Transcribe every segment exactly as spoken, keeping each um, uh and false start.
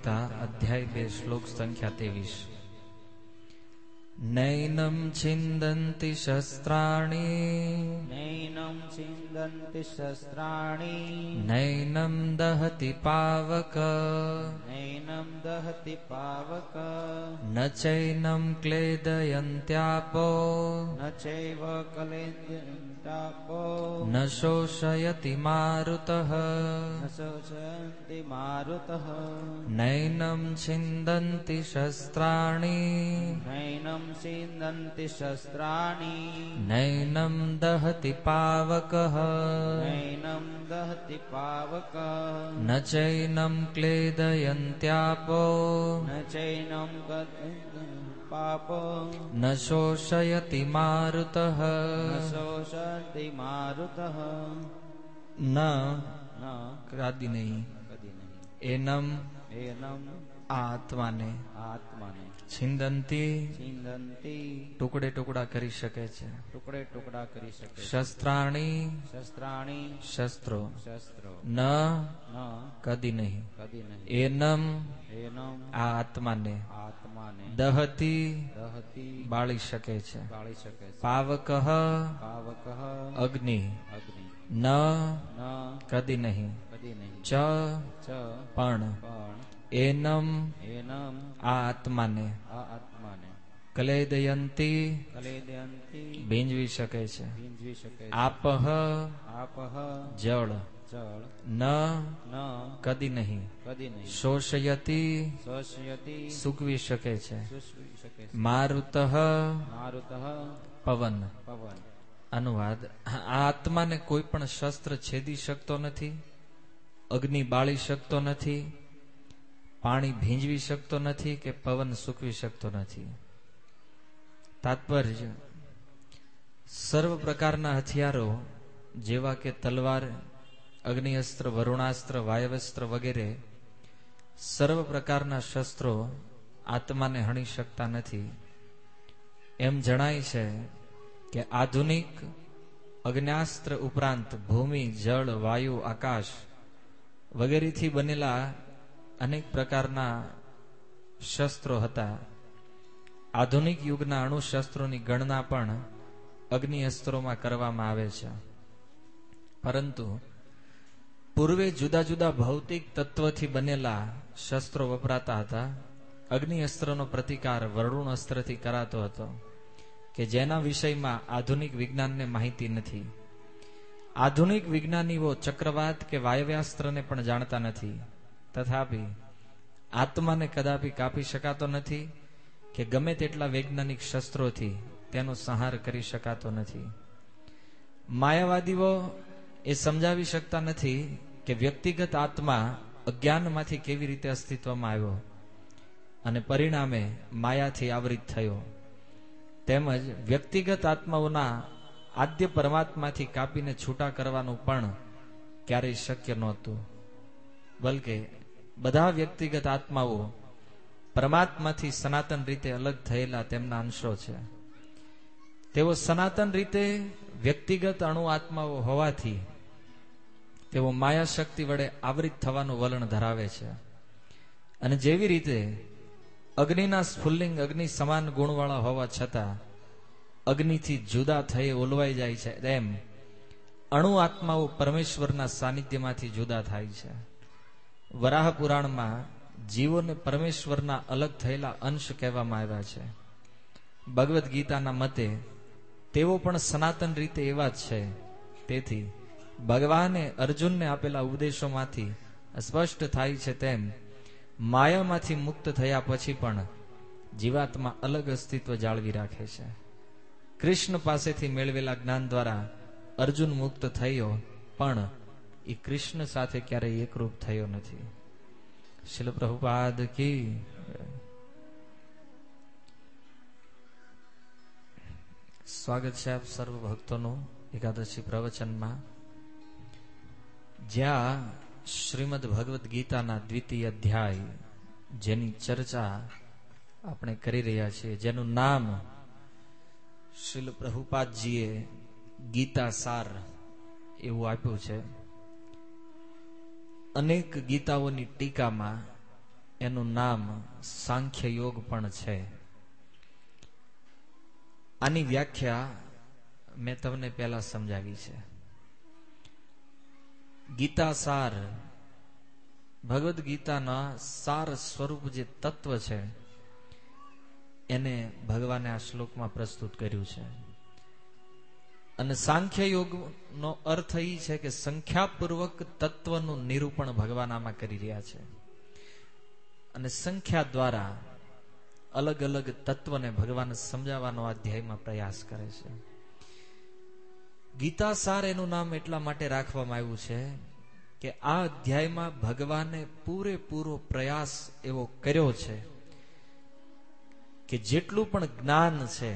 ગીતા અધ્યાય બે શ્લોક સંખ્યા ત્રેવીસ. નૈનમ છિંદંતિ શસ્ત્રાણી નૈનમ છિંદંતિ શસ્ત્રાણી નૈનમ દહતિ પાવક નૈનમ દહતિ પાવક ન ચૈનમ ક્લેદયંત્યાપો ન ચૈવ ક્લેદયંત્યાપો ન શોષયતિ મારુતઃ ન શોષયન્તિ મારુતઃ નૈનમ છિંદંતિ શસ્ત્રાણી નૈનમ છિંદન્તિ શસ્ત્રાણી નૈનમ દહતિ પાવક નૈનમ દહતિ પાવક ન ચૈનમ ક્લેદયંત્યાપો ન ચૈનમ પાપો ન શોષયતિ મારુતઃ ન શોષયતિ મારુતઃ ન ન કદી નહીં કદી નહીં એનમ એનમ આ આત્માને આત્માને છિંદંતી છિંદંતી ટુકડે ટુકડા કરી શકે છે ટુકડે ટુકડા કરી શકે છે. શસ્ત્રાણી શસ્ત્રાણી શસ્ત્રો શસ્ત્રો ન ન કદી નહીં કદી નહીં એનમ એનમ આ આત્માને આત્માને દહતી દહતી બાળી શકે છે. બાળી શકે છે. પાવક પાવક અગ્નિ અગ્નિ ન ન કદી નહીં કદી નહીં ચ ચ પણ પણ એનમ એનમ આ આત્માને આ આત્માને ક્લેદયંતી કલેદયંતી ભીંજવી શકે છે. ભીંજવી શકે છે. આપહ આપહ જળ જળ ન ન કદી નહીં કદી નહીં શોષયતી શોષયતિ સૂકવી શકે છે. શુષ્વી શકે છે. મારુતઃ મારુતઃ પવન. પવન. અનુવાદ આ આત્માને કોઈ પણ શસ્ત્ર છેદી શકતો નથી, અગ્નિ બાળી શકતો નથી, પાણી ભીંજવી શકતો નથી કે પવન સૂકવી શકતો નથી. તાત્પર્ય સર્વ પ્રકારના હથિયારો જેવા કે તલવાર, અગ્નિઅસ્ત્ર, વરુણાસ્ત્ર, વાયવસ્ત્ર વગેરે સર્વ પ્રકારના શસ્ત્રો આત્માને હણી શકતા નથી. એમ જણાય છે કે આધુનિક અગ્ન્યાસ્ત્ર ઉપરાંત ભૂમિ, જળ, વાયુ, આકાશ વગેરેથી બનેલા અનેક પ્રકારના શસ્ત્રો હતા. આધુનિક યુગના અણુ શસ્ત્રોની ગણના પણ અગ્નિ અસ્ત્રોમાં કરવામાં આવે છે. પરંતુ પૂર્વે જુદા જુદા ભૌતિક તત્વથી બનેલા શસ્ત્રો વપરાતા હતા. અગ્નિ અસ્ત્રનો પ્રતિકાર વરુણ અસ્ત્રથી કરાતો હતો કે જેના વિષયમાં આધુનિક વિજ્ઞાનને માહિતી નથી. આધુનિક વિજ્ઞાનીઓ ચક્રવાત કે વાયવ્યાસ્ત્રને પણ જાણતા નથી. તથાપિ આત્માને કદાપી કાપી શકાતો નથી કે ગમે તેટલા વૈજ્ઞાનિક શસ્ત્રોથી તેનો સંહાર કરી શકાતો નથી. માયાવાદીઓ એ સમજાવી શકતા નથી કે વ્યક્તિગત આત્મા અજ્ઞાનમાંથી કેવી રીતે અસ્તિત્વમાં આવ્યો અને પરિણામે માયાથી આવૃત થયો. તેમજ વ્યક્તિગત આત્માઓના આદ્ય પરમાત્માથી કાપીને છૂટા કરવાનું પણ ક્યારેય શક્ય નહોતું. બલકે બધા વ્યક્તિગત આત્માઓ પરમાત્માથી સનાતન રીતે અલગ થયેલા તેમના અંશો છે. તેઓ સનાતન રીતે વ્યક્તિગત અણુ આત્માઓ હોવાથી તેઓ માયા શક્તિ વડે આવૃત થવાનું વલણ ધરાવે છે. અને જેવી રીતે અગ્નિના સ્ફુલ્લિંગ અગ્નિ સમાન ગુણવાળા હોવા છતાં અગ્નિથી જુદા થઈ ઓલવાઈ જાય છે, તેમ અણુ આત્માઓ પરમેશ્વરના સાનિધ્યમાંથી જુદા થાય છે. વરાહ પુરાણમાં જીવોને પરમેશ્વરના અલગ થયેલા અંશ કહેવામાં આવ્યા છે. ભગવદ્ ગીતાના મતે તેઓ પણ સનાતન રીતે એવા જ છે. તેથી ભગવાને અર્જુનને આપેલા ઉપદેશોમાંથી સ્પષ્ટ થાય છે તેમ માયામાંથી મુક્ત થયા પછી પણ જીવાત્મા અલગ અસ્તિત્વ જાળવી રાખે છે. કૃષ્ણ પાસેથી મેળવેલા જ્ઞાન દ્વારા અર્જુન મુક્ત થયો, પણ એ કૃષ્ણ સાથે ક્યારેય એકરૂપ થયો નથી. શીલ પ્રભુપાદ કી. સ્વાગત છે આપ સર્વ ભક્તોનું એકાદશી પ્રવચનમાં, જ્યાં શ્રીમદ ભગવદ્ ગીતાના દ્વિતીય અધ્યાય જેની ચર્ચા આપણે કરી રહ્યા છીએ, જેનું નામ શ્રીલ પ્રભુપાદજીએ ગીતા સાર એવું આપ્યું છે. અનેક ગીતાઓની ટીકામાં એનું નામ સાંખ્ય યોગ પણ છે. આની વ્યાખ્યા મેં તમને પહેલા સમજાવી છે. ગીતા સાર, ભગવદ્ ગીતાના સાર સ્વરૂપ જે તત્વ છે એને ભગવાને આ શ્લોકમાં પ્રસ્તુત કર્યું છે. અને સાંખ્ય યોગનો અર્થ એ છે કે સંખ્યાપૂર્વક તત્વનું નિરૂપણ ભગવાન આમાં કરી રહ્યા છે. અને સંખ્યા દ્વારા અલગ અલગ તત્વને ભગવાન સમજાવવાનો અધ્યાયમાં પ્રયાસ કરે છે. ગીતા સાર એનું નામ એટલા માટે રાખવામાં આવ્યું છે કે આ અધ્યાયમાં ભગવાને પૂરેપૂરો પ્રયાસ એવો કર્યો છે કે જેટલું પણ જ્ઞાન છે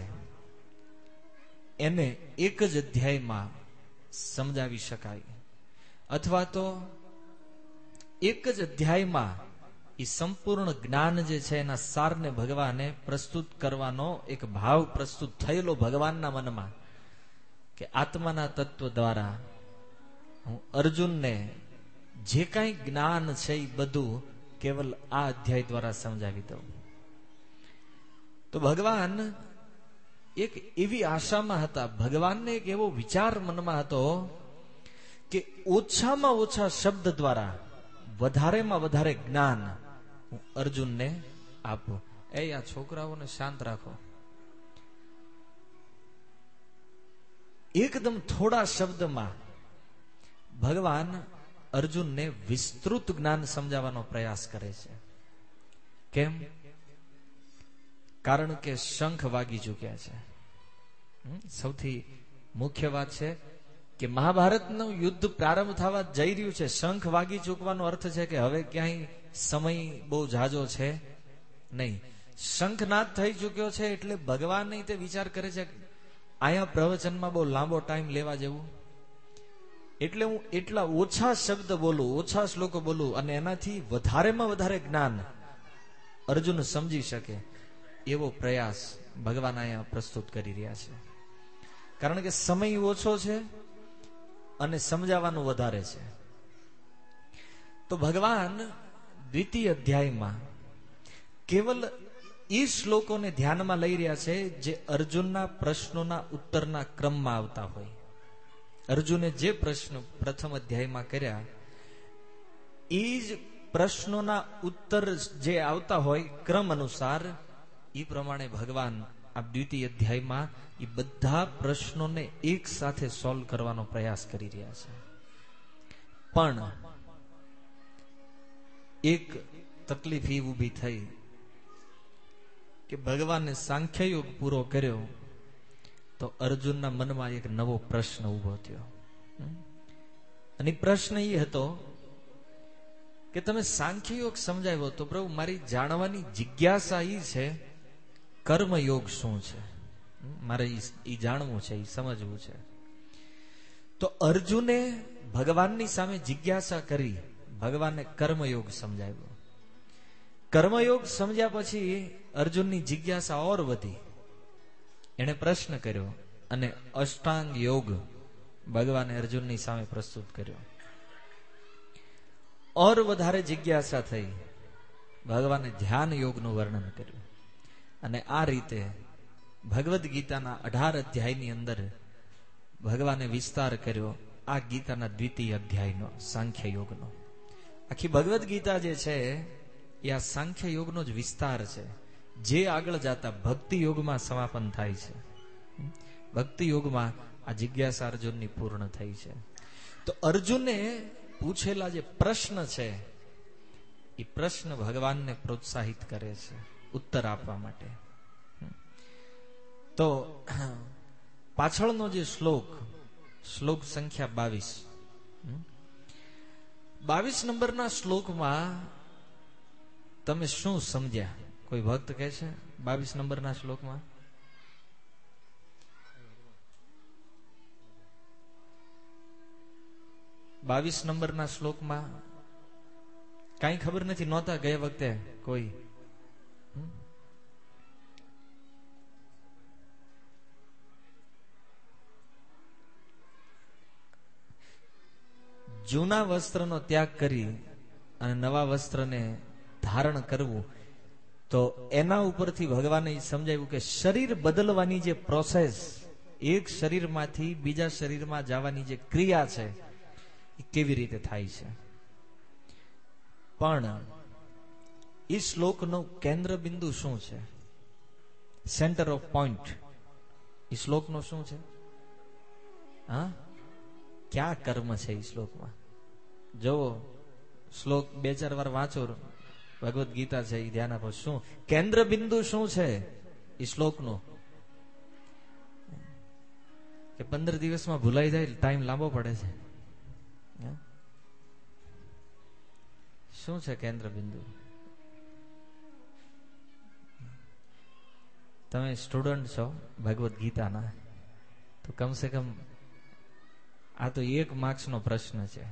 એને એક જ અધ્યાયમાં સમજાવી શકાય, અથવા તો એક જ અધ્યાયમાં એ સંપૂર્ણ જ્ઞાન જે છે એના સારને ભગવાને પ્રસ્તુત કરવાનો એક ભાવ પ્રસ્તુત થયેલો ભગવાનના મનમાં કે આત્માના તત્વ દ્વારા હું અર્જુનને જે કાંઈ જ્ઞાન છે એ બધું કેવલ આ અધ્યાય દ્વારા સમજાવી દઉં. તો ભગવાન એક એવી આશામાં હતા, ભગવાનને એક એવો વિચાર મનમાં હતો કે ઓછામાં ઓછા શબ્દ દ્વારા વધારેમાં વધારે જ્ઞાન હું અર્જુનને આપું. એ આ છોકરાઓને શાંત રાખો. એકદમ થોડા શબ્દમાં ભગવાન અર્જુનને વિસ્તૃત જ્ઞાન સમજાવવાનો પ્રયાસ કરે છે. કેમ? કારણ કે શંખ વાગી ચૂક્યા છે. સૌથી મુખ્ય વાત છે કે મહાભારતનું યુદ્ધ પ્રારંભ થવા જઈ રહ્યું છે. શંખ વાગી ચૂકવાનો અર્થ છે કે હવે ક્યાંય સમય બહુ ઝાઝો છે નહીં. શંખનાદ થઈ ચૂક્યો છે એટલે ભગવાન નહીં તે વિચાર કરે છે અહીંયા પ્રવચનમાં બહુ લાંબો ટાઈમ લેવા જેવું, એટલે હું એટલા ઓછા શબ્દ બોલું, ઓછા શ્લોકો બોલું અને એનાથી વધારેમાં વધારે જ્ઞાન અર્જુન સમજી શકે એવો પ્રયાસ ભગવાન અહીંયા પ્રસ્તુત કરી રહ્યા છે. કારણ કે સમય ઓછો છે અને સમજાવવાનું વધારે છે. તો ભગવાન દ્વિતીય અધ્યાયમાં કેવલ એ શ્લોકોને ધ્યાનમાં લઈ રહ્યા છે જે અર્જુનના પ્રશ્નોના ઉત્તરના ક્રમમાં આવતા હોય. અર્જુને જે પ્રશ્ન પ્રથમ અધ્યાયમાં કર્યા એ જ પ્રશ્નોના ઉત્તર જે આવતા હોય ક્રમ અનુસાર, એ પ્રમાણે ભગવાન આ દ્વિતીય અધ્યાયમાં એ બધા પ્રશ્નોને એક સાથે સોલ્વ કરવાનો પ્રયાસ કરી રહ્યા છે. પણ એક તકલીફ એ ઊભી થઈ કે ભગવાને સાંખ્ય યોગ પૂરો કર્યો તો અર્જુનના મનમાં એક નવો પ્રશ્ન ઉભો થયો. અને પ્રશ્ન એ હતો કે તમે સાંખ્ય યોગ સમજાવ્યો તો પ્રભુ મારી જાણવાની જિજ્ઞાસા એ છે કર્મયોગ શું છે, મારે એ જાણવું છે, એ સમજવું છે. તો અર્જુને ભગવાનની સામે જિજ્ઞાસા કરી, ભગવાનને કર્મયોગ સમજાવ્યો. કર્મયોગ સમજ્યા પછી અર્જુનની જિજ્ઞાસા ઓર વધી. એને પ્રશ્ન કર્યો અને અષ્ટાંગ યોગ ભગવાને અર્જુનની સામે પ્રસ્તુત કર્યો. ઓર વધારે જિજ્ઞાસા થઈ, ભગવાને ધ્યાન યોગનું વર્ણન કર્યું. અને આ રીતે ભગવદ્ ગીતાના અઢાર અધ્યાયની અંદર ભગવાને વિસ્તાર કર્યો આ ગીતાના દ્વિતીય અધ્યાયનો, સાંખ્ય યોગનો. આખી ભગવદ્ ગીતા જે છે એ આ સાંખ્ય યોગનો જ વિસ્તાર છે, જે આગળ જતા ભક્તિ યોગમાં સમાપન થાય છે. ભક્તિ યોગમાં આ જિજ્ઞાસા અર્જુનની પૂર્ણ થઈ છે. તો અર્જુને પૂછેલા જે પ્રશ્ન છે એ પ્રશ્ન ભગવાનને પ્રોત્સાહિત કરે છે ઉત્તર આપવા માટે. તો પાછળનો જે શ્લોક, શ્લોક સંખ્યા બાવીસ, બાવીસ નંબરના શ્લોકમાં તમે શું સમજ્યા? કોઈ ભક્ત કહે છે બાવીસ નંબરના શ્લોકમાં? બાવીસ નંબરના શ્લોકમાં કઈ ખબર નથી, નહોતા ગયા વખતે કોઈ? જૂના વસ્ત્રનો ત્યાગ કરી અને નવા વસ્ત્રને ધારણ કરવું. તો એના ઉપરથી ભગવાને સમજાવ્યું કે શરીર બદલવાની જે પ્રોસેસ, એક શરીરમાંથી બીજા શરીરમાં જવાની જે ક્રિયા છે એ કેવી રીતે થાય છે. પણ એ શ્લોકનું કેન્દ્ર બિંદુ શું છે? સેન્ટર ઓફ પોઈન્ટ એ શ્લોકનો શું છે? હા, ક્યાં કર્મ છે એ શ્લોકમાં? જો શ્લોક બે ચાર વાર વાંચો, ભગવદ ગીતા છે એ ધ્યાન આપો. શું કેન્દ્ર બિંદુ શું છે એ શ્લોકનો? કે પંદર દિવસમાં ભૂલાઈ જાય, ટાઈમ લાંબો પડે છે. શું છે કેન્દ્ર બિંદુ? તમે સ્ટુડન્ટ છો ભગવદ ગીતાના, તો કમસે કમ આ તો એક માર્ક્સ નો પ્રશ્ન છે.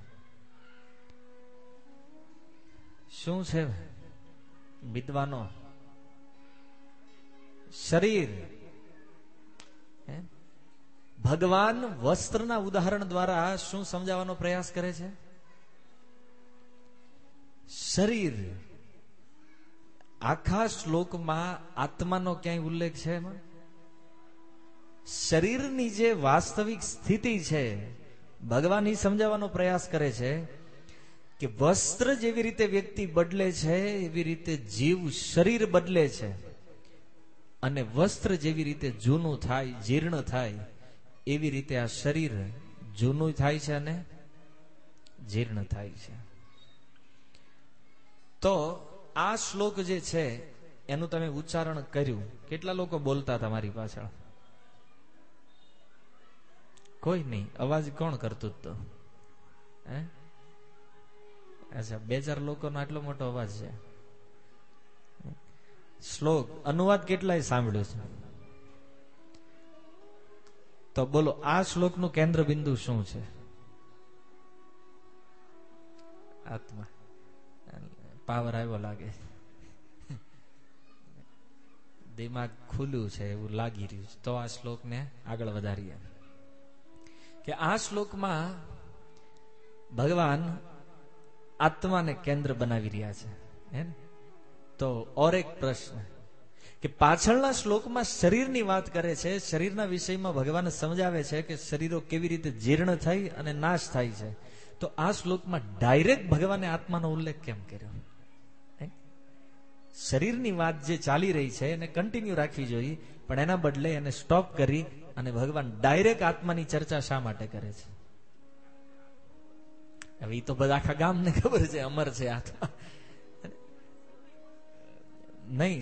શું છે વિદ્વાનો? શરીર. ભગવાન વસ્ત્રના ઉદાહરણ દ્વારા શું સમજાવવાનો પ્રયાસ કરે છે? શરીર. આખા શ્લોકમાં આત્માનો ક્યાંય ઉલ્લેખ છે એમાં? શરીરની જે વાસ્તવિક સ્થિતિ છે ભગવાન એ સમજાવવાનો પ્રયાસ કરે છે કે વસ્ત્ર જેવી રીતે વ્યક્તિ બદલે છે એવી રીતે જીવ શરીર બદલે છે. અને વસ્ત્ર જેવી રીતે જૂનું થાય, જીર્ણ થાય, એવી રીતે આ શરીર જૂનું થાય છે અને જીર્ણ થાય છે. તો આ શ્લોક જે છે એનું તમે ઉચ્ચારણ કર્યું. કેટલા લોકો બોલતા તમારી પાછળ? કોઈ નહીં. અવાજ કોણ કરતું તો? હે? અચ્છા, બે ચાર લોકોનો આટલો મોટો અવાજ છે. શ્લોક અનુવાદ કેટલાય સાંભળ્યું છે? તો બોલો, આ શ્લોકનું કેન્દ્ર બિંદુ શું છે? આત્મા. પાવર આવ્યો લાગે, દિમાગ ખુલ્લું છે એવું લાગી રહ્યું છે. તો આ શ્લોકને આગળ વધારીએ કે આ શ્લોકમાં ભગવાન આત્માને કેન્દ્ર બનાવી રહ્યા છે. હે ને? તો ઓર એક પ્રશ્ન કે પાછળના શ્લોકમાં શરીરની વાત કરે છે. શરીરના વિષયમાં ભગવાન સમજાવે છે કે શરીરો કેવી રીતે જીર્ણ થઈ અને નાશ થાય છે. તો આ શ્લોકમાં ડાયરેક્ટ ભગવાને આત્માનો ઉલ્લેખ કેમ કર્યો? શરીરની વાત જે ચાલી રહી છે એને કન્ટિન્યુ રાખવી જોઈએ, પણ એના બદલે એને સ્ટોપ કરી અને ભગવાન ડાયરેક્ટ આત્માની ચર્ચા શા માટે કરે છે? હવે એ તો બધા આખા ગામને ખબર છે અમર છે આત્મા. નહીં,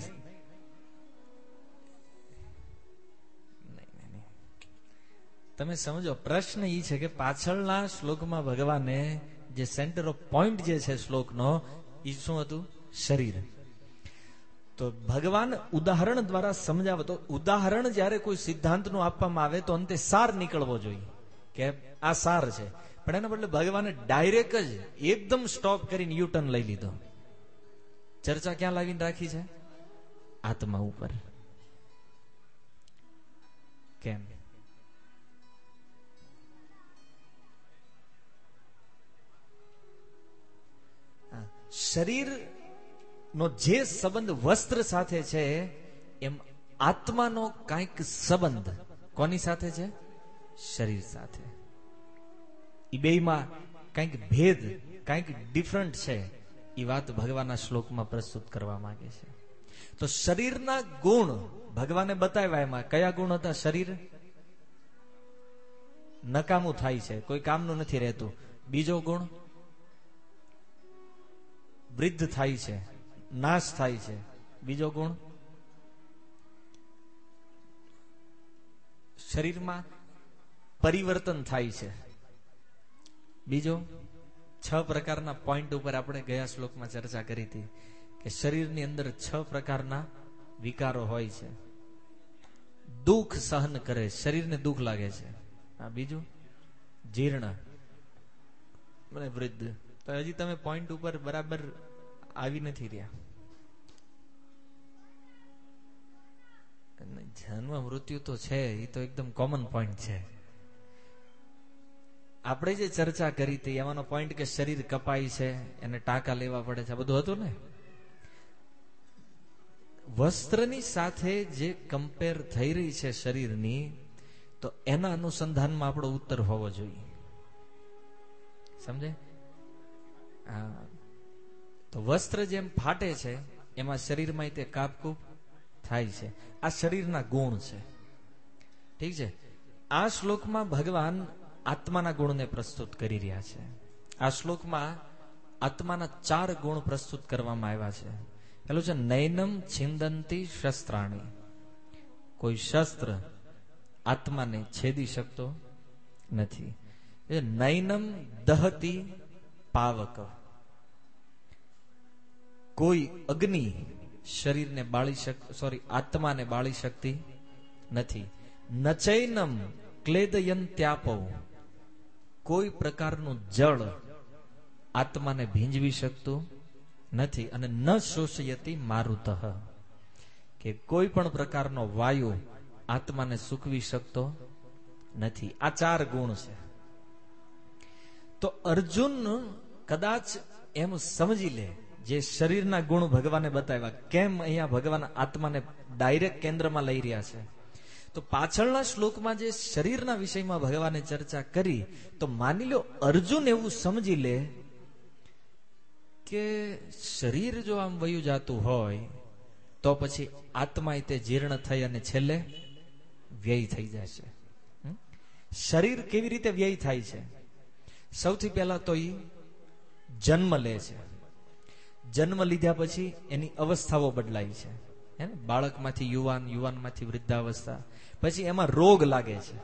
તમે સમજો, પ્રશ્ન એ છે કે પાછળના શ્લોકમાં ભગવાને જે સેન્ટર ઓફ પોઈન્ટ જે છે શ્લોકનો એ શું હતું? શરીર. તો ભગવાન ઉદાહરણ દ્વારા સમજાવે. તો ઉદાહરણ જ્યારે કોઈ સિદ્ધાંતનું આપવામાં આવે તો અંતે સાર નીકળવો જોઈએ કે આ સાર છે, પણ એના બદલે ભગવાને ડાયરેક્ટ જ એકદમ સ્ટોપ કરીને યુટર્ન લઈ લીધો. ચર્ચા ક્યાં લાવીને રાખી છે? આત્મા ઉપર. કેમ? શરીર નો જે સંબંધ વસ્ત્ર સાથે છે એમ આત્માનો કંઈક સંબંધ કોની સાથે છે? શરીર સાથે. એ બેયમાં કંઈક ભેદ, કંઈક ડિફરન્ટ છે. એ વાત ભગવાનના શ્લોકમાં પ્રસ્તુત કરવા માંગે છે. તો શરીરના ગુણ ભગવાને બતાવ્યા. એમાં કયા ગુણ હતા? શરીર નકામું થાય છે, કોઈ કામનું નથી રહેતું. બીજો ગુણ વૃદ્ધ થાય છે, નાશ થાય છે. બીજો ગુણ શરીરમાં પરિવર્તન થાય છે. બીજો છ પ્રકારના પોઈન્ટ ઉપર આપણે ગયા શ્લોકમાં ચર્ચા કરી હતી કે શરીરની અંદર છ પ્રકારના વિકારો હોય છે. દુઃખ સહન કરે, શરીરને દુઃખ લાગે છે. આ બીજું જીર્ણ અને વૃદ્ધ. તો હજી તમે પોઈન્ટ ઉપર બરાબર આવી નથી રહ્યા. જન્મ મૃત્યુ તો છે, એ તો એકદમ કોમન પોઈન્ટ છે. આપણે જે ચર્ચા કરી હતી એમાંનો પોઈન્ટ કે શરીર કપાય છે, એને ટાંકા લેવા પડે છે, આ બધું હતું ને? વસ્ત્રની સાથે જે કમ્પેર થઈ રહી છે શરીરની, તો એના અનુસંધાનમાં આપણો ઉત્તર હોવો જોઈએ. સમજે? હા. તો વસ્ત્ર જેમ ફાટે છે એમાં શરીરમાં તે કાપકૂપ થાય છે. આ શરીરના ગુણ છે. ઠીક છે. આ શ્લોકમાં ભગવાન આત્માના ગુણને પ્રસ્તુત કરી રહ્યા છે. આ શ્લોકમાં આત્માના ચાર ગુણ પ્રસ્તુત કરવામાં આવ્યા છે. પેલું છે નૈનમ છિંદંતી શસ્ત્રાણી. કોઈ શસ્ત્ર આત્માને છેદી શકતો નથી. નૈનમ દહતી પાવક. કોઈ અગ્નિ શરીરને બાળી શક સોરી આત્માને બાળી શકતી નથી. નચૈનમ ક્લેદયંત્યાપો. કોઈ પ્રકારનું જળ આત્માને ભીંજવી શકતું નથી. અને ન શોષયતી મારુતઃ. કે કોઈ પણ પ્રકારનો વાયુ આત્માને સૂકવી શકતો નથી. આ ચાર ગુણ છે. તો અર્જુન કદાચ એમ સમજી લે, જે શરીરના ગુણ ભગવાને બતાવ્યા, કેમ અહીંયા ભગવાન આત્માને ડાયરેક્ટ કેન્દ્રમાં લઈ રહ્યા છે, તો પાછળના શ્લોકમાં જે શરીરના વિષયમાં ભગવાને ચર્ચા કરી, તો માની લો અર્જુન એવું સમજી લે કે શરીર જો આમ વયું જાતું હોય તો પછી આત્મા તે જીર્ણ થઈ અને છેલ્લે વ્યય થઈ જાય છે. શરીર કેવી રીતે વ્યય થાય છે? સૌથી પહેલા તો એ જન્મ લે છે. જન્મ લીધા પછી એની અવસ્થાઓ બદલાય છે. હે ને? બાળકમાંથી યુવાન, યુવાનમાંથી વૃદ્ધાવસ્થા, પછી એમાં રોગ લાગે છે,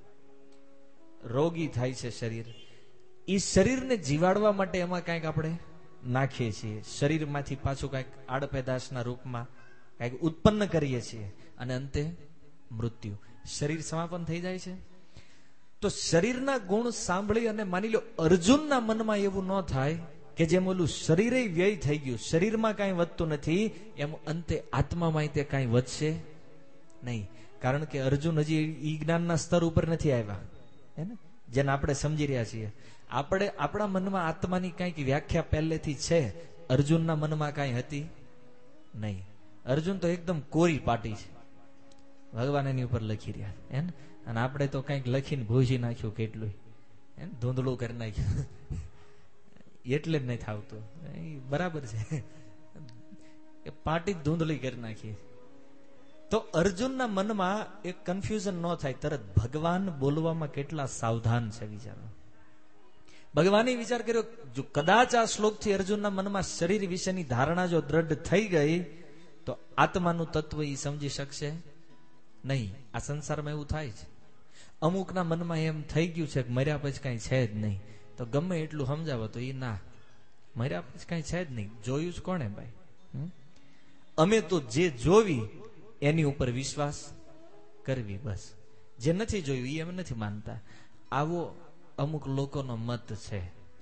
રોગી થાય છે શરીર. એ શરીરને જીવાડવા માટે એમાં કંઈક આપણે નાખીએ છીએ. શરીરમાંથી પાછું કંઈક આડપેદાશના રૂપમાં કંઈક ઉત્પન્ન કરીએ છીએ અને અંતે મૃત્યુ. શરીર સમાપન થઈ જાય છે. તો શરીરના ગુણ સાંભળી અને માની લો અર્જુનના મનમાં એવું ન થાય કે જેમ ઓલું શરીરે વ્યય થઈ ગયું, શરીરમાં કાંઈ વધતું નથી, એમ અંતે આત્મામાં તે કાંઈ વધશે નહીં. કારણ કે અર્જુન હજી ઈ જ્ઞાનના સ્તર ઉપર નથી આવ્યા, હે ને, જેને આપણે સમજી રહ્યા છીએ. આપણે આપણા મનમાં આત્માની કંઈક વ્યાખ્યા પહેલેથી છે, અર્જુનના મનમાં કાંઈ હતી નહીં. અર્જુન તો એકદમ કોરી પાટી છે, ભગવાન એની ઉપર લખી રહ્યા, હે ને. અને આપણે તો કંઈક લખીને ભૂસી નાખ્યું કેટલું, હે ને, ધૂંધળું કરી નાખ્યું, એટલે જ નહીં થાવતું. બરાબર છે, પાટી ધૂંધળી કરી નાખી. તો અર્જુનના મનમાં એક કન્ફ્યુઝન ન થાય, તરત ભગવાન બોલવામાં કેટલા સાવધાન છે વિચારો. ભગવાને વિચાર કર્યો, જો કદાચ આ શ્લોકથી અર્જુનના મનમાં શરીર વિશેની ધારણા જો દ્રઢ થઈ ગઈ તો આત્માનું તત્વ એ સમજી શકશે નહીં. આ સંસારમાં એવું થાય છે, અમુકના મનમાં એમ થઈ ગયું છે કે મર્યા પછી કઈ છે જ નહીં, તો ગમે એટલું સમજાવો તો એ ના, મર્યા પછી કઈ છે જ નહીં. જોયું જ કોણે ભાઈ? અમે તો જે જોવી એની ઉપર વિશ્વાસ કરવી, બસ. જે નથી જોયું એ અમે નથી માનતા. આવો અમુક લોકોનો મત છે.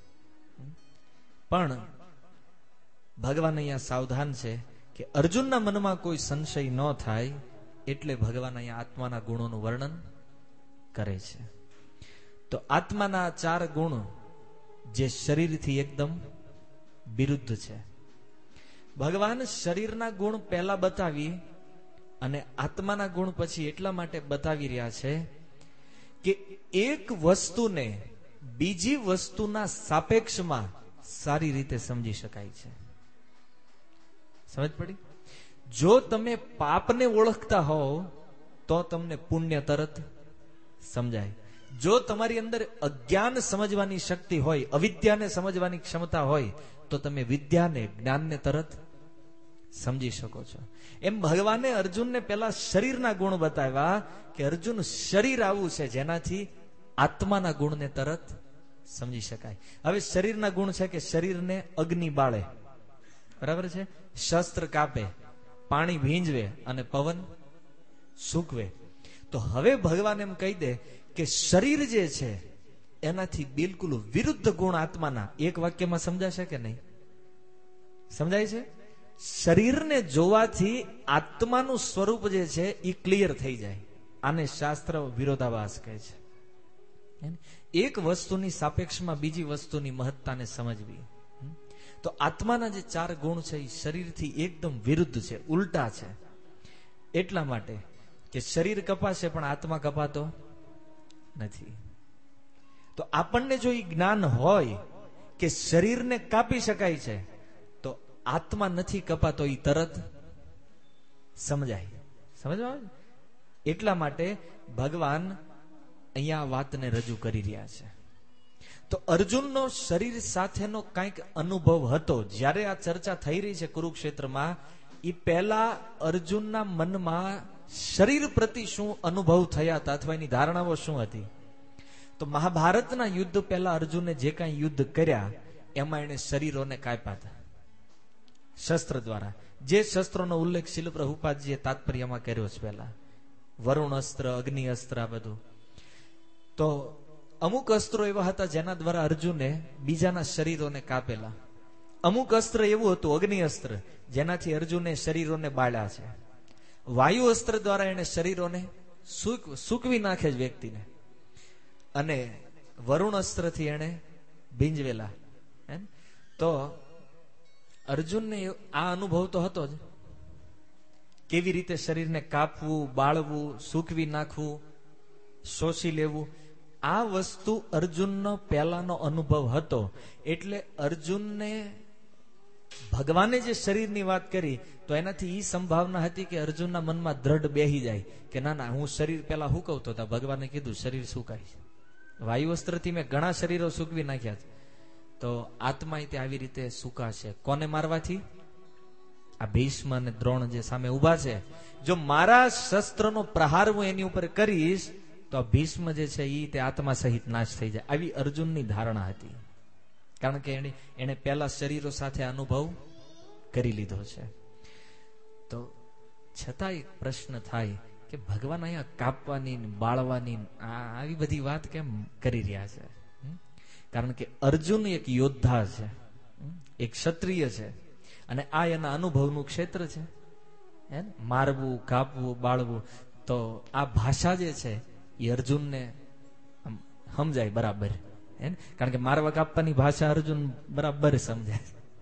પણ ભગવાન અહીંયા સાવધાન છે કે અર્જુનના મનમાં કોઈ સંશય ન થાય, એટલે ભગવાન અહીંયા આત્માના ગુણોનું વર્ણન કરે છે. તો આત્માના ચાર ગુણ જે શરીરથી એકદમ વિરુદ્ધ છે. ભગવાન શરીરના ગુણ પહેલા બતાવી અને આત્માના ગુણ પછી એટલા માટે બતાવી રહ્યા છે કે એક વસ્તુને બીજી વસ્તુના સાપેક્ષમાં સારી રીતે સમજી શકાય છે. સમજ પડી? જો તમે પાપને ઓળખતા હોવ તો તમને પુણ્ય તરત સમજાય. જો તમારી અંદર અજ્ઞાન સમજવાની શક્તિ હોય, અવિદ્યાને સમજવાની ક્ષમતા હોય, તો તમે વિદ્યાને, જ્ઞાનને તરત સમજી શકો છો. એમ ભગવાને અર્જુનને પેલા શરીરના ગુણ બતાવ્યા કે અર્જુન, શરીર આવું છે જેનાથી આત્માના ગુણને તરત સમજી શકાય. હવે શરીરના ગુણ છે કે શરીરને અગ્નિ બાળે, બરાબર છે, શસ્ત્ર કાપે, પાણી ભીંજવે અને પવન સૂકવે. તો હવે ભગવાન એમ કહી દે કે શરીર જે છે એનાથી બિલકુલ વિરુદ્ધ ગુણ આત્માના એક વાક્યમાં સમજાશે કે નહીં? સમજાય છે? શરીરને જોવાથી આત્માનું સ્વરૂપ જે છે એ ક્લિયર થઈ જાય. આને શાસ્ત્ર વિરોધાભાસ કહે છે. એક વસ્તુની સાપેક્ષમાં બીજી વસ્તુની મહત્તાને સમજવી. તો આત્માના જે ચાર ગુણ છે એ શરીરથી એકદમ વિરુદ્ધ છે, ઉલટા છે. એટલા માટે કે શરીર કપાશે પણ આત્મા કપાતો નથી. તો આપણને જો એ જ્ઞાન હોય કે શરીરને કાપી શકાય છે તો આત્મા નથી કપાતો, એ તરત સમજાય. સમજવા એટલા માટે ભગવાન અહીંયા વાતને રજૂ કરી રહ્યા છે. તો અર્જુનનો શરીર સાથેનો કંઈક અનુભવ હતો. જ્યારે આ ચર્ચા થઈ રહી છે કુરુક્ષેત્રમાં, એ પહેલા અર્જુનના મનમાં શરીર પ્રતિ શું અનુભવ થયા હતા અથવા એની ધારણાઓ શું હતી. તો મહાભારતના યુદ્ધ પહેલા અર્જુને જે કાંઈ યુદ્ધ કર્યા એમાં એને શરીરોને કાપ્યા હતા શસ્ત્ર દ્વારા. જે શસ્ત્રોનો ઉલ્લેખ શીલ પ્રભુપાદજીએ તાત્પર્યમાં કર્યો છે પહેલા, વરુણ અસ્ત્ર, અગ્નિ અસ્ત્ર, આ બધું. તો અમુક અસ્ત્રો એવા હતા જેના દ્વારા અર્જુને બીજાના શરીરોને કાપેલા. અમુક અસ્ત્ર એવું હતું, અગ્નિ અસ્ત્ર, જેનાથી અર્જુને શરીરોને બાળ્યા છે. વાયુ અસ્ત્ર દ્વારા એને શરીરોને સૂકવી નાખે જ વ્યક્તિને. અને વરુણ અસ્ત્રથી એને ભીંજવેલા. તો અર્જુનને આ અનુભવ તો હતો જ, કેવી રીતે શરીરને કાપવું, બાળવું, સૂકવી નાખવું, શોષી લેવું. આ વસ્તુ અર્જુનનો પહેલાનો અનુભવ હતો. એટલે અર્જુનને ભગવાને જે શરીરની વાત કરી તો એનાથી એ સંભાવના હતી કે અર્જુનના મનમાં દ્રઢ બેહી જાય કે ના ના, હું શરીર પેલા હુકવતો હતા, ભગવાને કીધું શરીર સુકાય છે. વાયુ અસ્ત્રથી મેં ઘણા શરીરો સૂકવી નાખ્યા છે, તો આત્મા તે આવી રીતે સુકાશે. કોને મારવાથી? આ ભીષ્મ અને દ્રોણ જે સામે ઉભા છે. જો મારા શસ્ત્રનો પ્રહાર હું એની ઉપર કરીશ તો ભીષ્મ જે છે એ તે આત્મા સહિત નાશ થઈ જાય. આવી અર્જુનની ધારણા હતી, કારણ કે એને એને પહેલા શરીરો સાથે અનુભવ કરી લીધો છે. તો છતાં એક પ્રશ્ન થાય કે ભગવાન અહીંયા કાપવાની, બાળવાની આવી બધી વાત કેમ કરી રહ્યા છે? કારણ કે અર્જુન એક યોદ્ધા છે, એક ક્ષત્રિય છે, અને આ એના અનુભવનું ક્ષેત્ર છે. મારવું, કાપવું, બાળવું. તો આ ભાષા જે છે એ અર્જુનને સમજાય બરાબર, કારણ કે મારવા કાપવાની ભાષા અર્જુન બરાબર સમજાય.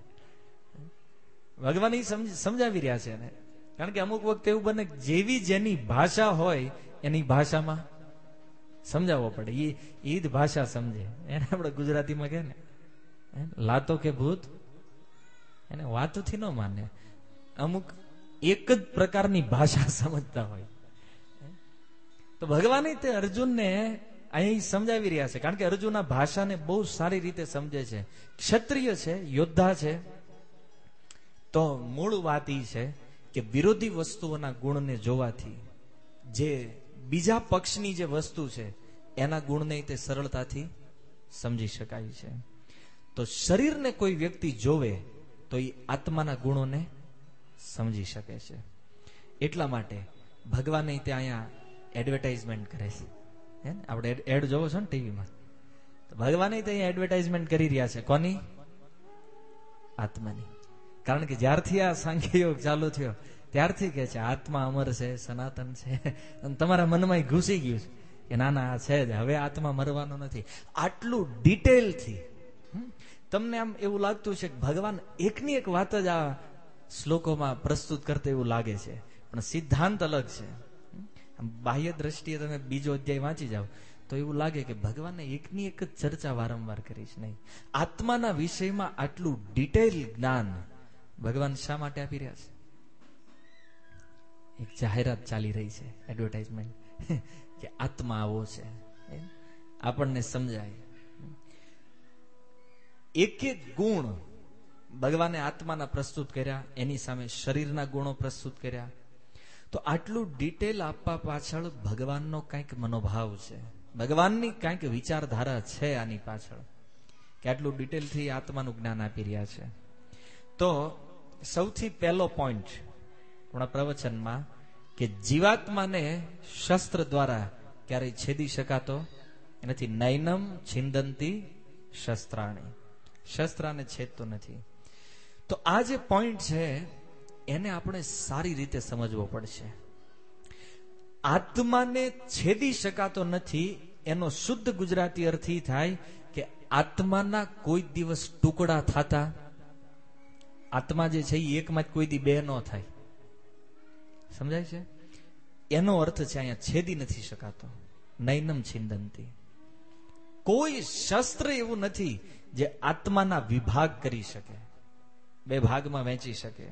ભગવાન એ સમજાવી રહ્યા છે એને, કારણ કે અમુક વખત એવું બને જેવી જેની ભાષા હોય એની ભાષામાં સમજાવવો પડે. એ એ જ ભાષા સમજે. એને આપણે ગુજરાતીમાં કે ને લાતો કે ભૂત, એને વાતોથી ન માને. અમુક એક જ પ્રકારની ભાષા સમજતા હોય. તો ભગવાને તે અર્જુનને અહીં સમજાવી રહ્યા છે, કારણ કે અર્જુન આ ભાષાને બહુ સારી રીતે સમજે છે. ક્ષત્રિય છે, યોદ્ધા છે. તો મૂળ વાત એ છે કે વિરોધી વસ્તુઓના ગુણને જોવાથી જે બીજા પક્ષની જે વસ્તુ છે એના ગુણને તે સરળતાથી સમજી શકાય છે. તો શરીરને કોઈ વ્યક્તિ જોવે તો એ આત્માના ગુણોને સમજી શકે છે. એટલા માટે ભગવાને તે અહીંયા એડવર્ટાઇઝમેન્ટ કરે છે. હે ને, આપણે એડ જોવો છો ને ટીવીમાં, તો ભગવાને તે અહીંયા એડવર્ટાઇઝમેન્ટ કરી રહ્યા છે. કોની? આત્માની. કારણ કે જ્યારથી આ સાંખ્ય યોગ ચાલુ થયો ત્યારથી કે છે આત્મા અમર છે, સનાતન છે, અને તમારા મનમાં ઘૂસી ગયું છે કે ના ના છે જ, હવે આત્મા મરવાનો નથી. આટલું ડિટેલથી તમને આમ એવું લાગતું છે કે ભગવાન એકની એક વાત જ આ શ્લોકોમાં પ્રસ્તુત કરતા એવું લાગે છે, પણ સિદ્ધાંત અલગ છે. બાહ્ય દ્રષ્ટિએ તમે બીજો અધ્યાય વાંચી જાઓ તો એવું લાગે કે ભગવાને એકની એક જ ચર્ચા વારંવાર કરી છે. નહીં, આત્માના વિષયમાં આટલું ડિટેલ જ્ઞાન ભગવાન શા માટે આપી રહ્યા છે? એક જાહેરાત ચાલી રહી છે, એડવર્ટાઇઝમેન્ટ, કે આત્મા આવો છે, આપણને સમજાય. એક એક ગુણ ભગવાને આત્માના પ્રસ્તુત કર્યા, એની સામે શરીરના ગુણો પ્રસ્તુત કર્યા. તો આટલું ડિટેલ આપવા પાછળ ભગવાનનો કંઈક મનોભાવ છે, ભગવાનની કંઈક વિચારધારા છે આની પાછળ, કે આટલું ડિટેલથી આત્માનું જ્ઞાન આપી રહ્યા છે. તો સૌથી પહેલો પોઈન્ટ આપણા પ્રવચનમાં કે જીવાત્માને શસ્ત્ર દ્વારા ક્યારેય છેદી શકાતો નથી. નૈનમ છિંદંતી શસ્ત્રાણી, શસ્ત્રાને છેદતો નથી. તો આ જે પોઈન્ટ છે એને આપણે સારી રીતે સમજવો પડશે. આત્માને છેદી શકાતો નથી એનો શુદ્ધ ગુજરાતી અર્થ એ થાય કે આત્માના કોઈ દિવસ ટુકડા થતા, આત્મા જે છે એ એકમાં કોઈ દી બે ન થાય. સમજાય છે? એનો અર્થ છે અહીંયા છેદી નથી શકાતો. નૈનમ છિંદંતી. કોઈ શસ્ત્ર એવું નથી જે આત્માના વિભાગ કરી શકે, બે ભાગમાં વહેંચી શકે.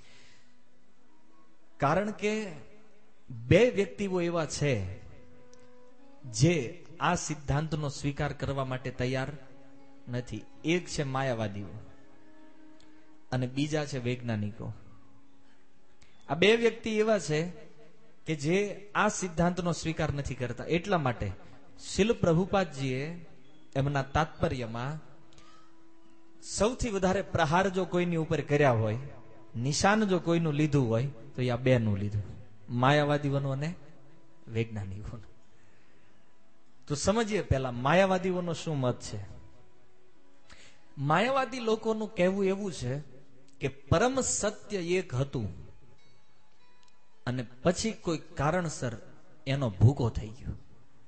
કારણ કે બે વ્યક્તિઓ એવા છે જે આ સિદ્ધાંતનો સ્વીકાર કરવા માટે તૈયાર નથી. એક છે માયાવાદીઓ અને બીજા છે વૈજ્ઞાનિકો. આ બે વ્યક્તિ એવા છે કે જે આ સિદ્ધાંતનો સ્વીકાર નથી કરતા. એટલા માટે શીલ પ્રભુપાદજીએ એમના તાત્પર્યમાં સૌથી વધારે પ્રહાર જો કોઈની ઉપર કર્યા હોય, નિશાન જો કોઈનું લીધું હોય તો એ આ બે નું લીધું, માયાવાદીઓનું અને વૈજ્ઞાનિકોનું. તો સમજીએ પહેલા માયાવાદીઓનો શું મત છે. માયાવાદી લોકોનું કહેવું એવું છે કે પરમ સત્ય એક હતું અને પછી કોઈ કારણસર એનો ભૂકો થઈ ગયો.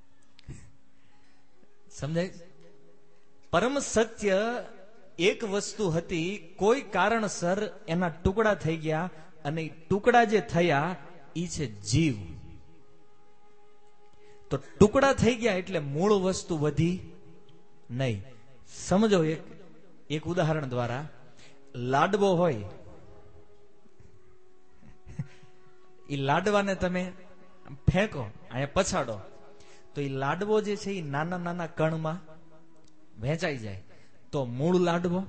સમજાય? પરમ સત્ય એક વસ્તુ હતી, કોઈ કારણસર એના ટુકડા થઈ ગયા અને ટુકડા જે થયા એ છે જીવ. તો ટુકડા થઈ ગયા એટલે મૂળ વસ્તુ વધી નહીં. સમજો, એક એક ઉદાહરણ દ્વારા. લાડવો હોય, એ લાડવાને તમે ફેંકો, અહીંયા પછાડો, તો એ લાડવો જે છે એ નાના નાના કણમાં વહેંચાઈ જાય. તો મૂળ લાડવો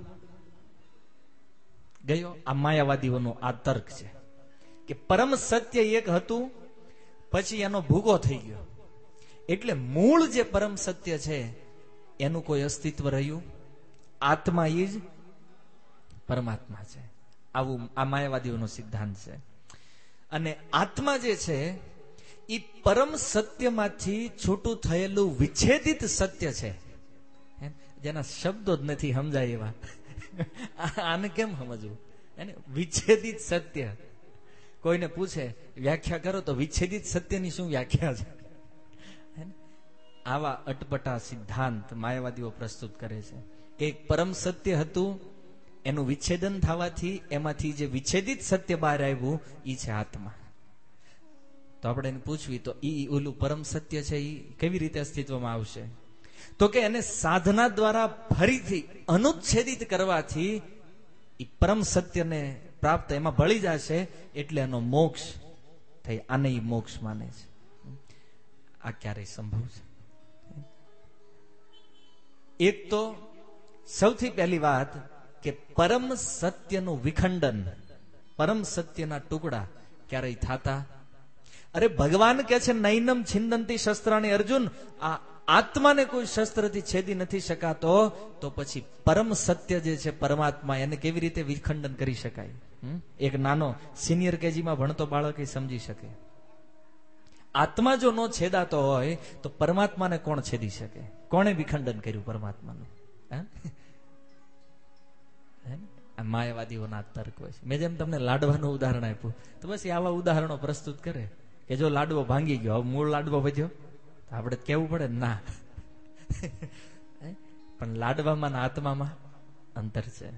ગયો. આ માયાવાદીઓનો આ તર્ક છે કે પરમ સત્ય એક હતું, પછી એનો ભૂગો થઈ ગયો એટલે મૂળ જે પરમ સત્ય છે એનું કોઈ અસ્તિત્વ રહ્યું. આત્મા એ જ પરમાત્મા છે. આવું આ માયાવાદીઓનો સિદ્ધાંત છે. અને આત્મા જે છે એ પરમ સત્યમાંથી છૂટું થયેલું વિચ્છેદિત સત્ય છે, જેના શબ્દો જ નથી સમજાય એવા. આને કેમ સમજવું? એને વિચ્છેદિત સત્ય. કોઈને પૂછે વ્યાખ્યા કરો તો વિચ્છેદિત સત્યની શું વ્યાખ્યા છે? આવા અટપટા સિદ્ધાંત માયાવાદીઓ પ્રસ્તુત કરે છે કે એક પરમ સત્ય હતું, એનું વિચ્છેદન થવાથી એમાંથી જે વિચ્છેદિત સત્ય બહાર આવ્યું એ છે આત્મા. તો આપણે એને પૂછવી તો ઈ ઓલું પરમ સત્ય છે એ કેવી રીતે અસ્તિત્વમાં આવશે? તો કે એને સાધના દ્વારા ફરીથી અનુચ્છેદિત કરવાથી એ પરમ સત્યને પ્રાપ્ત એમાં ભળી જશે, એટલે એનો મોક્ષ થઈ. આને એ મોક્ષ માને છે. આ ક્યારેય સંભવ છે? એક તો સૌથી પહેલી વાત કે પરમ સત્યનું વિખંડન, પરમ સત્યના ટુકડા ક્યારેય થતા. અરે ભગવાન કે છે નૈનમ છિંદંતી શસ્ત્રાણી. અર્જુન, આ આત્માને કોઈ શસ્ત્રથી છેદી નથી શકાતો, તો પછી પરમ સત્ય જે છે પરમાત્મા, એને કેવી રીતે વિખંડન કરી શકાય? એક નાનો સિનિયર કેજીમાં ભણતો બાળક એ સમજી શકે. આત્મા જો ન છેદાતો હોય તો પરમાત્માને કોણ છેદી શકે? કોણે વિખંડન કર્યું પરમાત્માનું? માયાવાદીઓના તર્ક હોય છે. મેં જેમ તમને લાડવાનું ઉદાહરણ આપ્યું, તો બસ આવા ઉદાહરણો પ્રસ્તુત કરે કે જો લાડવો ભાંગી ગયો, હવે મૂળ લાડવો વધ્યો, તો આપણે કેવું પડે ના. પણ લાડવામાં અને આત્મામાં અંતર છે.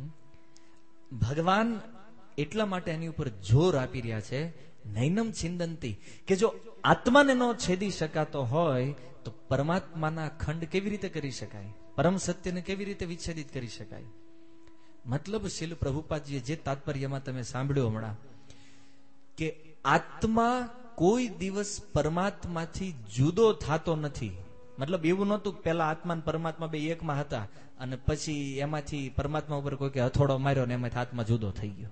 ભગવાન એટલા માટે એની ઉપર જોર આપી રહ્યા છે, નૈનમ છિંદંતી, કે જો આત્માને નો છેદી શકાતો હોય તો પરમાત્માના ખંડ કેવી રીતે કરી શકાય? પરમ સત્યને કેવી રીતે વિચ્છેદિત કરી શકાય? મતલબ શીલ પ્રભુપાદજીએ જે તાત્પર્યમાં તમે સાંભળ્યું હમણાં, કે આત્મા કોઈ દિવસ પરમાત્માથી જુદો થતો નથી. મતલબ એવું નહોતું પેલા આત્મા અને પરમાત્મા બે એકમાં હતા અને પછી એમાંથી પરમાત્મા ઉપર કોઈ હથોડો માર્યો ને એમાંથી આત્મા જુદો થઈ ગયો.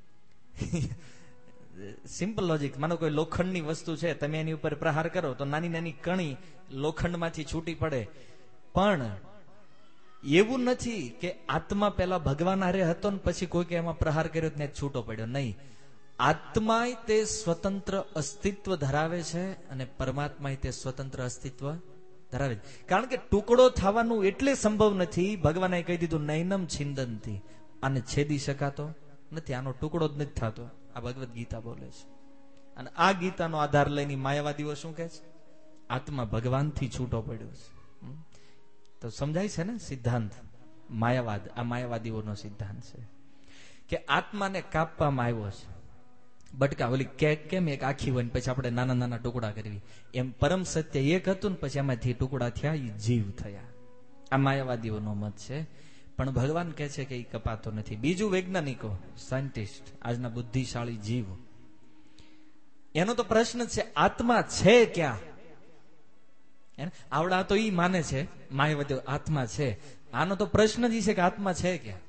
Simple logic. માનો કોઈ લોખંડની વસ્તુ છે, તમે એની ઉપર પ્રહાર કરો તો નાની નાની કણી લોખંડમાંથી છૂટી પડે. પણ એવું નથી કે આત્મા પેલા ભગવાન હારે હતો ને પછી કોઈ કે એમાં પ્રહાર કર્યો ને છૂટો પડ્યો. નહીં, આત્મા તે સ્વતંત્ર અસ્તિત્વ ધરાવે છે અને પરમાત્મા તે સ્વતંત્ર અસ્તિત્વ ધરાવે છે. કારણ કે ટુકડો થવાનું એટલે સંભવ નથી. ભગવાને કહી દીધું નૈનમ છિંદંતી, આને છેદી શકાતો નથી, આનો ટુકડો જ નથી થતો. આ ભગવદ ગીતા બોલે છે. અને આ ગીતાનો આધાર લઈને માયાવાદીઓ શું કહે છે? આત્મા ભગવાનથી છૂટો પડ્યો છે. તો સમજાય છે ને સિદ્ધાંત માયાવાદ? આ માયાવાદીઓનો સિદ્ધાંત છે કે આત્માને કાપવામાં આવ્યો છે. બટકા ઓલી કેક કેમ એક આખી હોય ને પછી આપણે નાના નાના ટુકડા કરવી, એમ પરમ સત્ય એક હતું ને પછી એમાંથી ટુકડા થયા, એ જીવ થયા. આ માયાવાદીઓનો મત છે. પણ ભગવાન કહે છે કે એ કપાતો નથી. બીજું, વૈજ્ઞાનિકો, સાયન્ટિસ્ટ, આજના બુદ્ધિશાળી જીવ, એનો તો પ્રશ્ન છે આત્મા છે ક્યાં? આવડા તો ઈ માને છે માયાવાદીઓ આત્મા છે. આનો તો પ્રશ્ન જ છે કે આત્મા છે ક્યાં?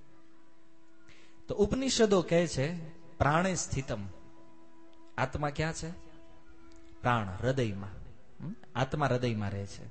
તો ઉપનિષદો કહે છે પ્રાણે સ્થિતમ. આત્મા ક્યાં છે? પ્રાણ, હૃદયમાં. આત્મા હૃદયમાં રહે છે.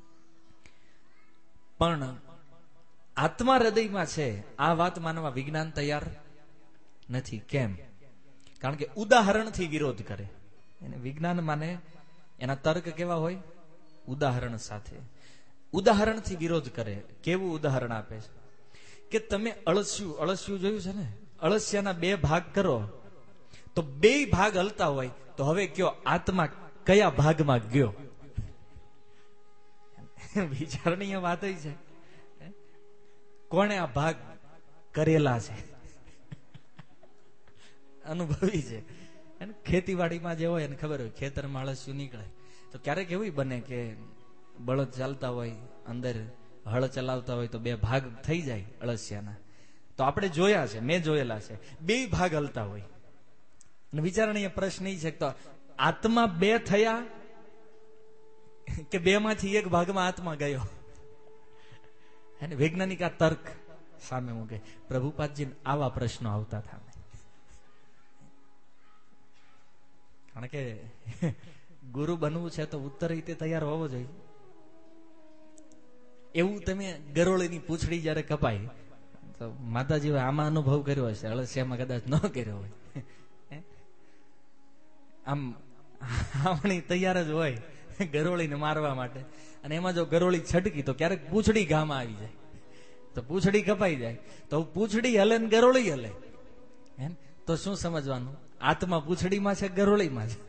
પણ આત્મા હૃદયમાં છે આ વાત માનવા વિજ્ઞાન તૈયાર નથી. કેમ? કારણ કે ઉદાહરણથી વિરોધ કરે. એને વિજ્ઞાન માને એના તર્ક કેવા હોય? ઉદાહરણ સાથે. ઉદાહરણથી વિરોધ કરે. કેવું ઉદાહરણ આપે છે કે તમે અળસિયું અળસિયું જોયું છે ને? અળસિયાના બે ભાગ કરો તો બે ભાગ હલતા હોય, તો હવે કયો આત્મા કયા ભાગમાં ગયો? વિચારણીય વાત છે. કોણે આ ભાગ કરેલા છે? અનુભવી છે. ખેતીવાડીમાં જે હોય એને ખબર હોય, ખેતરમાં અળસિયું નીકળે તો ક્યારેક એવું બને કે બળદ ચાલતા હોય, અંદર હળ ચલાવતા હોય તો બે ભાગ થઈ જાય અળસિયાના. તો આપણે જોયા છે, મેં જોયેલા છે, બે ભાગ હલતા હોય. અને વિચારણીય પ્રશ્ન એ છે કે તો આત્મા બે થયા કે બે માંથી એક ભાગમાં આત્મા ગયો? અને વૈજ્ઞાનિક આ તર્ક સામે મૂકે. પ્રભુપાદજી આવા પ્રશ્નો આવતા હતા. કારણ કે ગુરુ બનવું છે તો ઉત્તર રીતે તૈયાર હોવો જોઈએ. એવું તમે ગરોળીની પૂંછડી જયારે કપાય તો માતાજી આમાં અનુભવ કર્યો હશે, અળસિયામાં કદાચ ન કર્યો હોય. આમ આવણી તૈયાર જ હોય ગરોળીને મારવા માટે. અને એમાં જો ગરોળી છટકી તો ક્યારેક પૂંછડી ગામાં આવી જાય, તો પૂંછડી કપાઈ જાય. તો પૂંછડી હલે ને ગરોળી હલે, એમ તો શું સમજવાનું? આત્મા પૂંછડીમાં છે, ગરોળીમાં છે.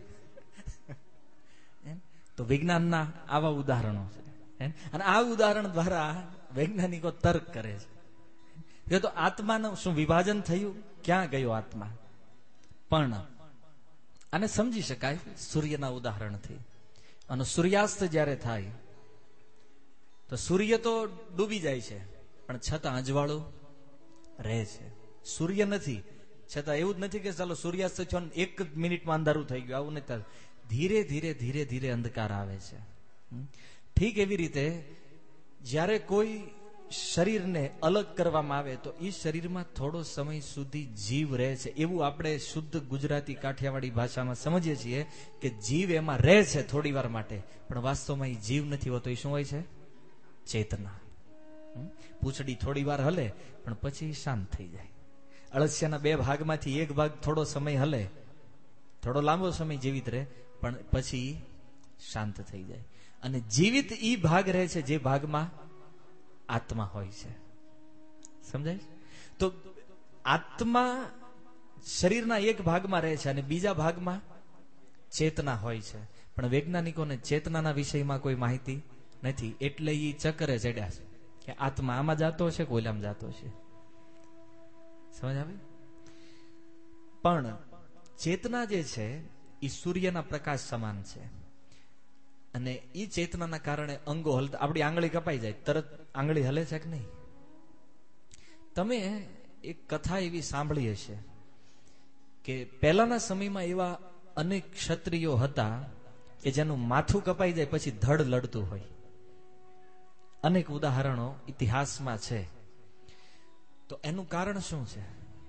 તો વિજ્ઞાનના આવા ઉદાહરણો છે. અને આ ઉદાહરણ દ્વારા વૈજ્ઞાનિકો તર્ક કરે છે તો આત્માનું શું વિભાજન થયું? ક્યાં ગયો આત્મા? પણ આને સમજી શકાય સૂર્યના ઉદાહરણથી. અને સૂર્યાસ્ત જયારે થાય તો સૂર્ય તો ડૂબી જાય છે, પણ છતાં અજવાળું રહે છે. સૂર્ય નથી છતાં એવું જ નથી કે ચાલો સૂર્યાસ્ત થયો એક મિનિટમાં અંધારું થઈ ગયું, આવું નથી. ધીરે ધીરે ધીરે ધીરે અંધકાર આવે છે. ઠીક એવી રીતે જ્યારે કોઈ શરીરને અલગ કરવામાં આવે તો એ શરીરમાં થોડો સમય સુધી જીવ રહે છે. એવું આપણે શુદ્ધ ગુજરાતી કાઠિયાવાડી ભાષામાં સમજીએ છીએ કે જીવ એમાં રહે છે થોડી વાર માટે, પણ વાસ્તવમાં એ જીવ નથી હોતો. એ શું હોય છે? ચેતના. પૂંછડી થોડી વાર હલે પણ પછી શાંત થઈ જાય. અળસિયાના બે ભાગમાંથી એક ભાગ થોડો સમય હલે, થોડો લાંબો સમય જીવિત રહે, પણ પછી શાંત થઈ જાય. અને જીવિત ઈ ભાગ રહે છે જે ભાગમાં આત્મા હોય છે. સમજાય? તો આત્મા શરીરના એક ભાગમાં રહે છે અને બીજા ભાગમાં ચેતના હોય છે. પણ વૈજ્ઞાનિકોને ચેતનાના વિષયમાં કોઈ માહિતી નથી, એટલે એ ચક્કરે ચડ્યા છે કે આત્મા આમાં જાતો છે કે ઓલામાં જાતો છે. સમજ આવે? પણ ચેતના જે છે એ સૂર્યના પ્રકાશ સમાન છે. અને એ ચેતનાના કારણે અંગો હલતા, આપણી આંગળી કપાઈ જાય તરત આંગળી હલે છે કે નહીં? તમે એક કથા એવી સાંભળી હશે કે પહેલાના સમયમાં એવા અનેક ક્ષત્રિયો હતા કે જેનું માથું કપાઈ જાય પછી ધડ લડતું હોય. અનેક ઉદાહરણો ઇતિહાસમાં છે. તો એનું કારણ શું છે?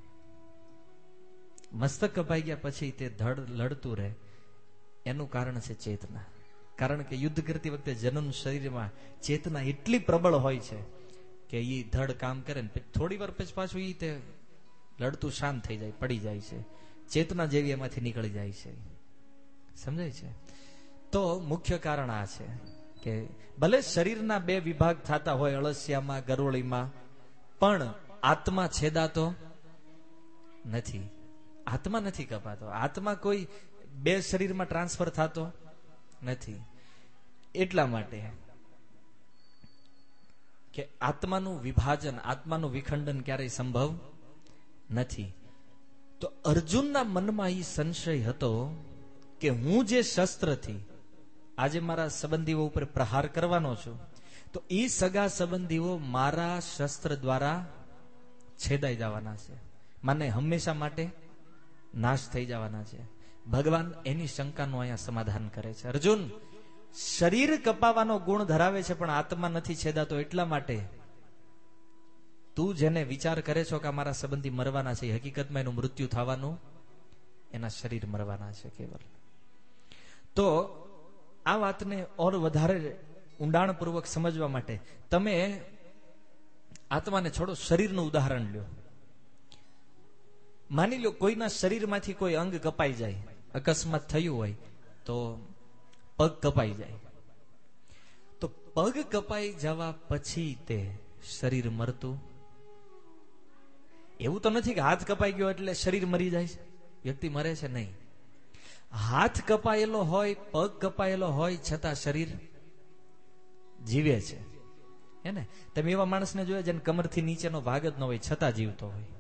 મસ્તક કપાઈ ગયા પછી તે ધડ લડતું રહે, એનું કારણ છે ચેતના. કારણ કે યુદ્ધ કરતી વખતે જનન શરીરમાં ચેતના એટલી પ્રબળ હોય છે કે એ ધડ કામ કરે ને થોડી વાર પછી પાછું એ તે લડતું શાંત થઈ જાય, પડી જાય છે. ચેતના જેવી એમાંથી નીકળી જાય છે. સમજાય છે? તો મુખ્ય કારણ આ છે કે ભલે શરીરના બે વિભાગ થતા હોય, અળસિયામાં, ગરોળીમાં, પણ આત્મા છેદાતો નથી. આત્મા નથી કપાતો. આત્મા કોઈ બે શરીરમાં ટ્રાન્સફર થતો નથી. એટલા માટે કે આત્માનું વિભાજન, આત્માનું વિખંડન ક્યારેય સંભવ નથી. તો અર્જુનના મનમાં એ સંશય હતો કે હું જે શસ્ત્રથી આજે મારા સંબંધીઓ ઉપર પ્રહાર કરવાનો છું, તો એ સગા સંબંધીઓ મારા શસ્ત્ર દ્વારા છેદાઈ જવાના છે, મને હંમેશા માટે નાશ થઈ જવાના છે. ભગવાન એની શંકાનું અહીંયા સમાધાન કરે છે. અર્જુન, શરીર કપાવાનો ગુણ ધરાવે છે પણ આત્મા નથી છેદાતો, એટલા માટે તું જેને વિચાર કરે છો કે મારા સંબંધી મરવાના છે, હકીકતમાં એનું મૃત્યુ થવાનું, એના શરીર મરવાના છે કેવલ. તો આ વાતને ઓર વધારે ઊંડાણપૂર્વક સમજવા માટે તમે આત્માને છોડો, શરીરનું ઉદાહરણ લ્યો. માની લો કોઈના શરીરમાંથી કોઈ અંગ કપાઈ જાય, અકસ્માત થયું હોય તો પગ કપાઈ જાય, તો પગ કપાઈ જવા પછી તે શરીર મરતું? એવું તો નથી કે હાથ કપાઈ ગયો એટલે શરીર મરી જાય છે, વ્યક્તિ મરે છે, નહીં. હાથ કપાયેલો હોય, પગ કપાયેલો હોય, છતાં શરીર જીવે છે. હે ને? તમે એવા માણસને જોયા જેને કમરથી નીચેનો ભાગ જ ન હોય છતાં જીવતો હોય,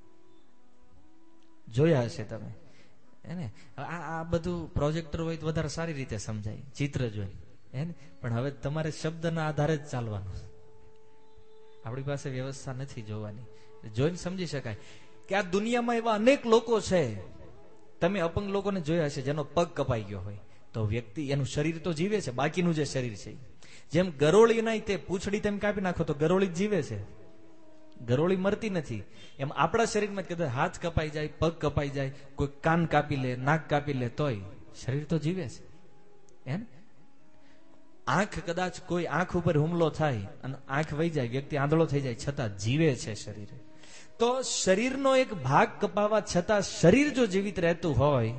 જોયા હશે તમે. હે ને? આ બધું પ્રોજેક્ટર હોય તો વધારે સારી રીતે સમજાય, ચિત્ર જોઈ. હે ને? પણ હવે તમારે શબ્દના આધારે જ ચાલવાનું. આપણી પાસે વ્યવસ્થા નથી જોવાની, જોઈને સમજી શકાય કે આ દુનિયામાં એવા અનેક લોકો છે. તમે અપંગ લોકોને જોયા હશે જેનો પગ કપાઈ ગયો હોય, તો વ્યક્તિ એનું શરીર તો જીવે છે, બાકીનું જે શરીર છે, જેમ ગરોળી નહીં, તે પૂંછડી તેમ કાપી નાખો તો ગરોળી જીવે છે, ગરોળી મરતી નથી. એમ આપણા શરીરમાં કદાચ હાથ કપાઈ જાય, પગ કપાઈ જાય, કોઈ કાન કાપી લે, નાક કાપી લે, તોય શરીર તો જીવે છે. એમ આંખ, કદાચ કોઈ આંખ ઉપર હુમલો થાય અને આંખ વહી જાય, વ્યક્તિ આંધળો થઈ જાય, છતાં જીવે છે શરીર. તો શરીરનો એક ભાગ કપાવા છતાં શરીર જો જીવિત રહેતું હોય,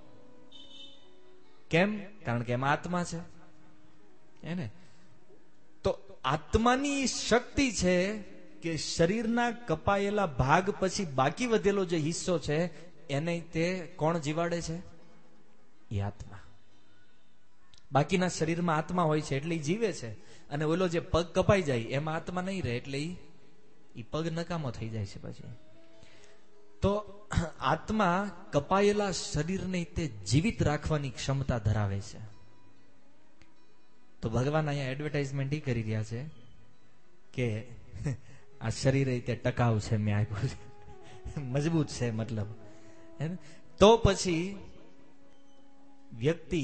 કેમ? કારણ કે એમાં આત્મા છે. એને તો આત્માની શક્તિ છે કે શરીરના કપાયેલા ભાગ પછી બાકી વધેલો જે હિસ્સો છે એને તે કોણ જીવાડે છે? એ આત્મા. બાકીના શરીરમાં આત્મા હોય છે એટલે એ જીવે છે, અને ઓલો જે પગ કપાઈ જાય એમાં આત્મા નહીં રહે એટલે એ પગ નકામો થઈ જાય છે પછી. તો આત્મા કપાયેલા શરીરને તે જીવિત રાખવાની ક્ષમતા ધરાવે છે. તો ભગવાન અહીંયા એડવર્ટાઇઝમેન્ટ એ કરી રહ્યા છે કે આ શરીર તે ટકાઉ છે, મેં આપ્યું છે, મજબૂત છે, મતલબ. તો પછી વ્યક્તિ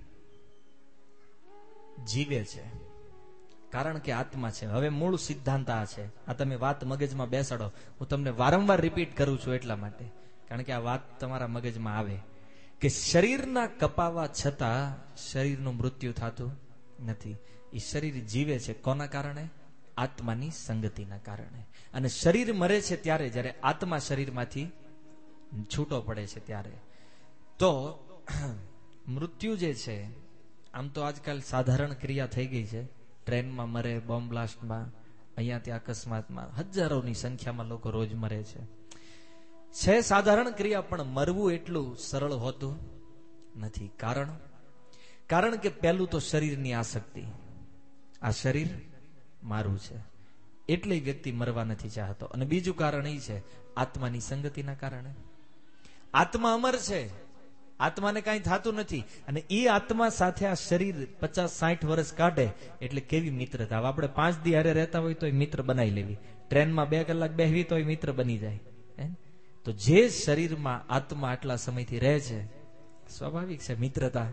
જીવે છે કારણ કે આત્મા છે. હવે મૂળ સિદ્ધાંત આ છે. આ તમે વાત મગજમાં બેસાડો, હું તમને વારંવાર રિપીટ કરું છું એટલા માટે, કારણ કે આ વાત તમારા મગજમાં આવે કે શરીરના કપાવા છતાં શરીરનું મૃત્યુ થતું નથી. એ શરીર જીવે છે કોના કારણે? આત્માની સંગતિના કારણે. અને શરીર મરે છે ત્યારે, જ્યારે આત્મા શરીરમાંથી છૂટો પડે છે ત્યારે. તો મૃત્યુ જે છે, આમ તો આજકાલ સાધારણ ક્રિયા થઈ ગઈ છે. ટ્રેનમાં મરે, બોમ્બ બ્લાસ્ટમાં, અહીંયા ત્યાં અકસ્માતમાં હજારોની સંખ્યામાં લોકો રોજ મરે છે. છે સાધારણ ક્રિયા, પણ મરવું એટલું સરળ હોતું નથી. કારણ કારણ કે પહેલું તો શરીરની આસક્તિ. આ શરીર મારું છે એટલે વ્યક્તિ મરવા નથી ચાહતો. અને બીજું કારણ એ છે આત્માની સંગતિના કારણે. આત્મા અમર છે, આત્માને કઈ થતું નથી, અને એ આત્મા સાથે આ શરીર પચાસ સાઠ વર્ષ કાઢે એટલે કેવી મિત્રતા. આપણે પાંચ દી હારે રહેતા હોય તો મિત્ર બનાવી લેવી, ટ્રેનમાં બે કલાક બેહવી તો મિત્ર બની જાય. તો જે શરીરમાં આત્મા આટલા સમયથી રહે છે, સ્વાભાવિક છે મિત્રતા.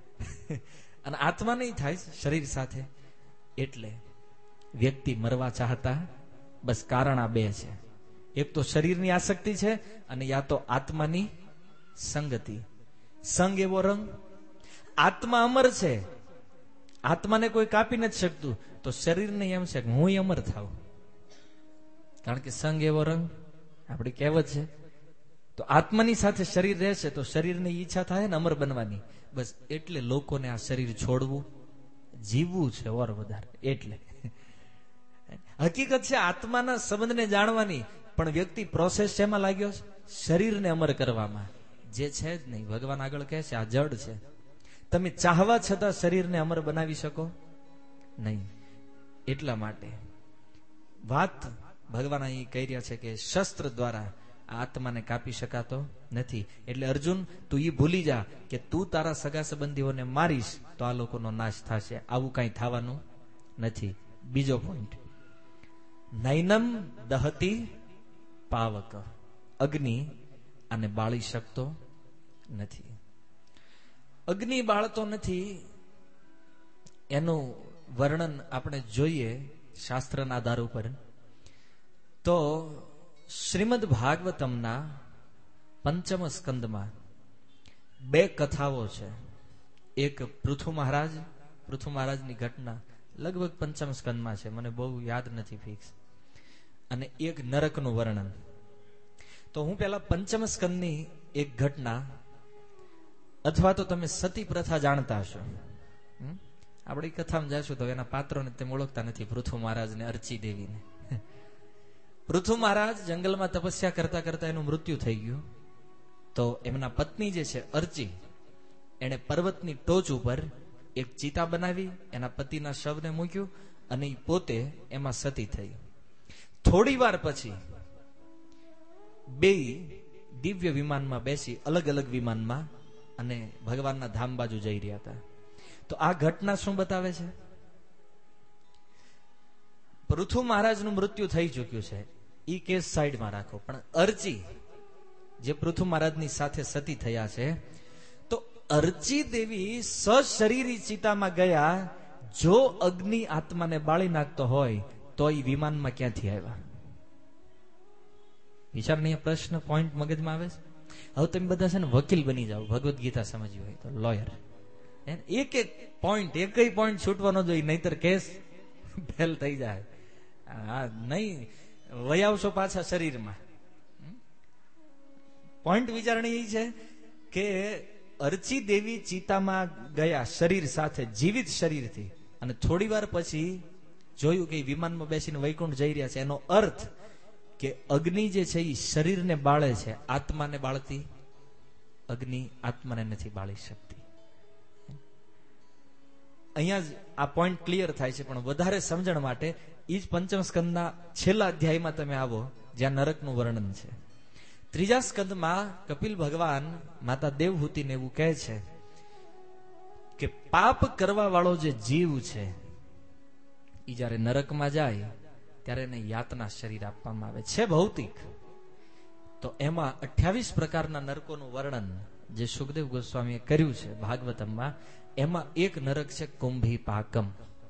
અને આત્મા નહીં થાય શરીર સાથે, એટલે વ્યક્તિ મરવા ચાહતા બસ કારણ આ બે છે. એક તો શરીરની આસક્તિ છે, અને યા તો આત્માની સંગતિ. સંગ એવો રંગ. આત્મા અમર છે, આત્માને કોઈ કાપી નથી શકતું, તો શરીરને એમ છે કે હું અમર થાવ, કારણ કે સંગ એવો રંગ આપણી કહેવત છે. તો આત્માની સાથે શરીર રહેશે તો શરીરની ઈચ્છા થાય ને અમર બનવાની. બસ એટલે લોકોને આ શરીર છોડવું, જીવવું છે ઓર વધારે. એટલે હકીકત છે આત્માના સંબંધને જાણવાની, પણ વ્યક્તિ પ્રોસેસ શેમાં લાગ્યો છે? શરીરને અમર કરવામાં. જે છે જ નહીં. ભગવાન આગળ કહે છે આ જડ છે, તમે ચાહવા છતાં શરીરને અમર બનાવી શકો નહીં. એટલા માટે વાત ભગવાન અહીં કહી રહ્યા છે કે શસ્ત્ર દ્વારા આ આત્માને કાપી શકાતો નથી. એટલે અર્જુન, તું એ ભૂલી જા કે તું તારા સગા સંબંધીઓને મારીશ તો આ લોકોનો નાશ થશે. આવું કઈ થવાનું નથી. બીજો પોઈન્ટ, નૈનમ દહતી પાવક, અગ્નિ આને બાળી શકતો નથી. અગ્નિ બાળતો નથી એનું વર્ણન આપણે જોઈએ શાસ્ત્રના આધાર ઉપર તો શ્રીમદ ભાગવતમના પંચમ સ્કંદમાં બે કથાઓ છે. એક પૃથુ મહારાજ પૃથુ મહારાજની ઘટના લગભગ પંચમ સ્કંદમાં છે, મને બહુ યાદ નથી ફિક્સ, અને એક નરકનું વર્ણન. તો હું પેલા પંચમ સ્કંદની એક ઘટના, અથવા તો તમે સતી પ્રથા જાણતા હશો. આપણે કથામાં જઈશું તો એના પાત્રોને તેમ ઓળખતા નથી, પૃથુ મહારાજ ને અર્ચી દેવીને. પૃથુ મહારાજ જંગલમાં તપસ્યા કરતા કરતા એનું મૃત્યુ થઈ ગયું. તો એમના પત્ની જે છે અર્ચી, એને પર્વતની ટોચ ઉપર એક ચિતા બનાવી, એના પતિના શવને મૂક્યું અને પોતે એમાં સતી થઈ. થોડી વાર પછી બે દિવ્ય વિમાનમાં બેસી, અલગ અલગ વિમાનમાં, અને ભગવાનના ધામ બાજુ જઈ રહ્યા હતા. તો આ ઘટના શું બતાવે છે? પૃથુ મહારાજનું મૃત્યુ થઈ ચુક્યું છે, ઈ કેસ સાઈડમાં રાખો, પણ અર્ચી જે પૃથુ મહારાજની સાથે સતી થયા છે, તો અર્ચી દેવી સશરીરી ચિતામાં ગયા. જો અગ્નિ આત્માને બાળી નાખતો હોય તો એ વિમાનમાં ક્યાંથી આવ્યા? વિચારણીય પ્રશ્ન, પોઈન્ટ મગજમાં આવે છે. હવે તમે બધા છે ને વકીલ બની જાઓ, ભગવદ્ ગીતા સમજવી હોય તો લોયર. એક એક પોઈન્ટ, એક પોઈન્ટ છૂટવાનો જોઈએ, નહીતર કેસ ફેલ થઈ જાય. હા, નહીં વયાવશો પાછા શરીરમાં. પોઈન્ટ વિચારણી એ છે કે અર્ચી દેવી ચિતામાં ગયા શરીર સાથે, જીવિત શરીરથી, અને થોડી વાર પછી જોયું કે વિમાનમાં બેસીને વૈકુંઠ જઈ રહ્યા છે. એનો અર્થ કે અગ્નિ જે છે એ શરીરને બાળે છે, આત્માને બાળતી અગ્નિ આત્માને નથી બાળી શકતી. અહીંયા જ આ પોઈન્ટ ક્લિયર થાય છે. પણ વધારે સમજણ માટે એ જ પંચમ સ્કંદના છેલ્લા અધ્યાયમાં તમે આવો, જ્યાં નરકનું વર્ણન છે. ત્રીજા સ્કંદમાં કપિલ ભગવાન માતા દેવહૂતિને એવું કહે છે કે પાપ કરવા વાળો જે જીવ છે એ જયારે નરકમાં જાય ત્યારે એને યાતના શરીર આપવામાં આવે છે, ભૌતિક. તો એમાં અઠ્યાવીસ પ્રકારના નરકોનું વર્ણન જે સુખદેવ ગોસ્વામીએ કર્યું છે ભાગવતમમાં, એમાં એક નરક છે કુંભી પાકમ.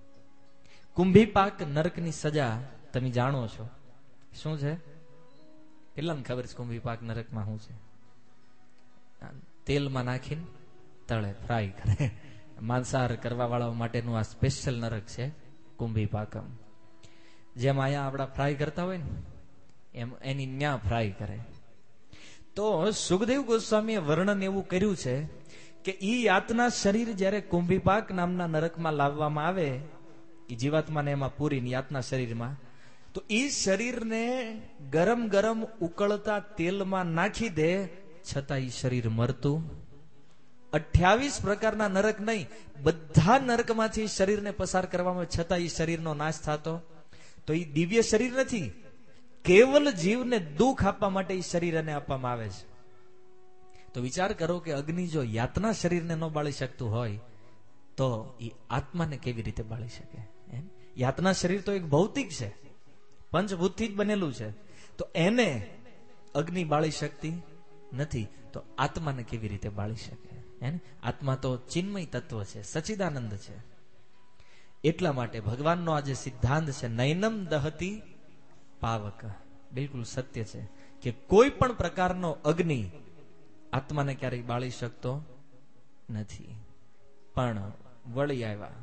કુંભી પાક નરકની સજા તમે જાણો છો શું છે? કેટલાને ખબર છે કુંભી પાક નરકમાં શું છે? તેલમાં નાખીને તળે, ફ્રાય કરે. માંસાહાર કરવા વાળા માટેનું આ સ્પેશિયલ નરક છે કુંભી પાકમ. જેમ અહીંયા આપડા ફ્રાય કરતા હોય ને એમ એની ન્યા ફ્રાય કરે. તો સુખદેવ ગોસ્વામીએ વર્ણન એવું કર્યું છે કે ઈ યાતના શરીર જયારે કુંભીપાક નામના નરકમાં લાવવામાં આવે, એ જીવાત્માને એમાં પૂરીને યાતના શરીરમાં, તો ઈ શરીરને ગરમ ગરમ ઉકળતા તેલમાં નાખી દે, છતાં ઈ શરીર મરતું. અઠ્યાવીસ પ્રકારના નરક નહીં, બધા નરકમાંથી શરીરને પસાર કરવામાં, છતાં ઈ શરીરનો નાશ થતો. તો ઈ દિવ્ય શરીર નથી, કેવલ જીવને દુઃખ આપવા માટે ઈ શરીર એને આપવામાં આવે છે. તો વિચાર કરો કે અગ્નિ જો યાતના શરીરને ન બાળી શકતું હોય તો એ આત્માને કેવી રીતે બાળી શકે? યાતના શરીર તો એક ભૌતિક છે, પંચભૂતથી જ બનેલું છે. તો એને અગ્નિ બાળી શકતી નથી, તો આત્માને કેવી રીતે બાળી શકે? આત્મા તો ચિન્મય તત્વ છે, સચ્ચિદાનંદ છે. એટલા માટે ભગવાનનો આ જે સિદ્ધાંત છે, નૈનમ દહતી પાવક, બિલકુલ સત્ય છે કે કોઈ પણ પ્રકારનો અગ્નિ આત્માને ક્યારેય બાળી શકતો નથી. પણ વળી આવ્યા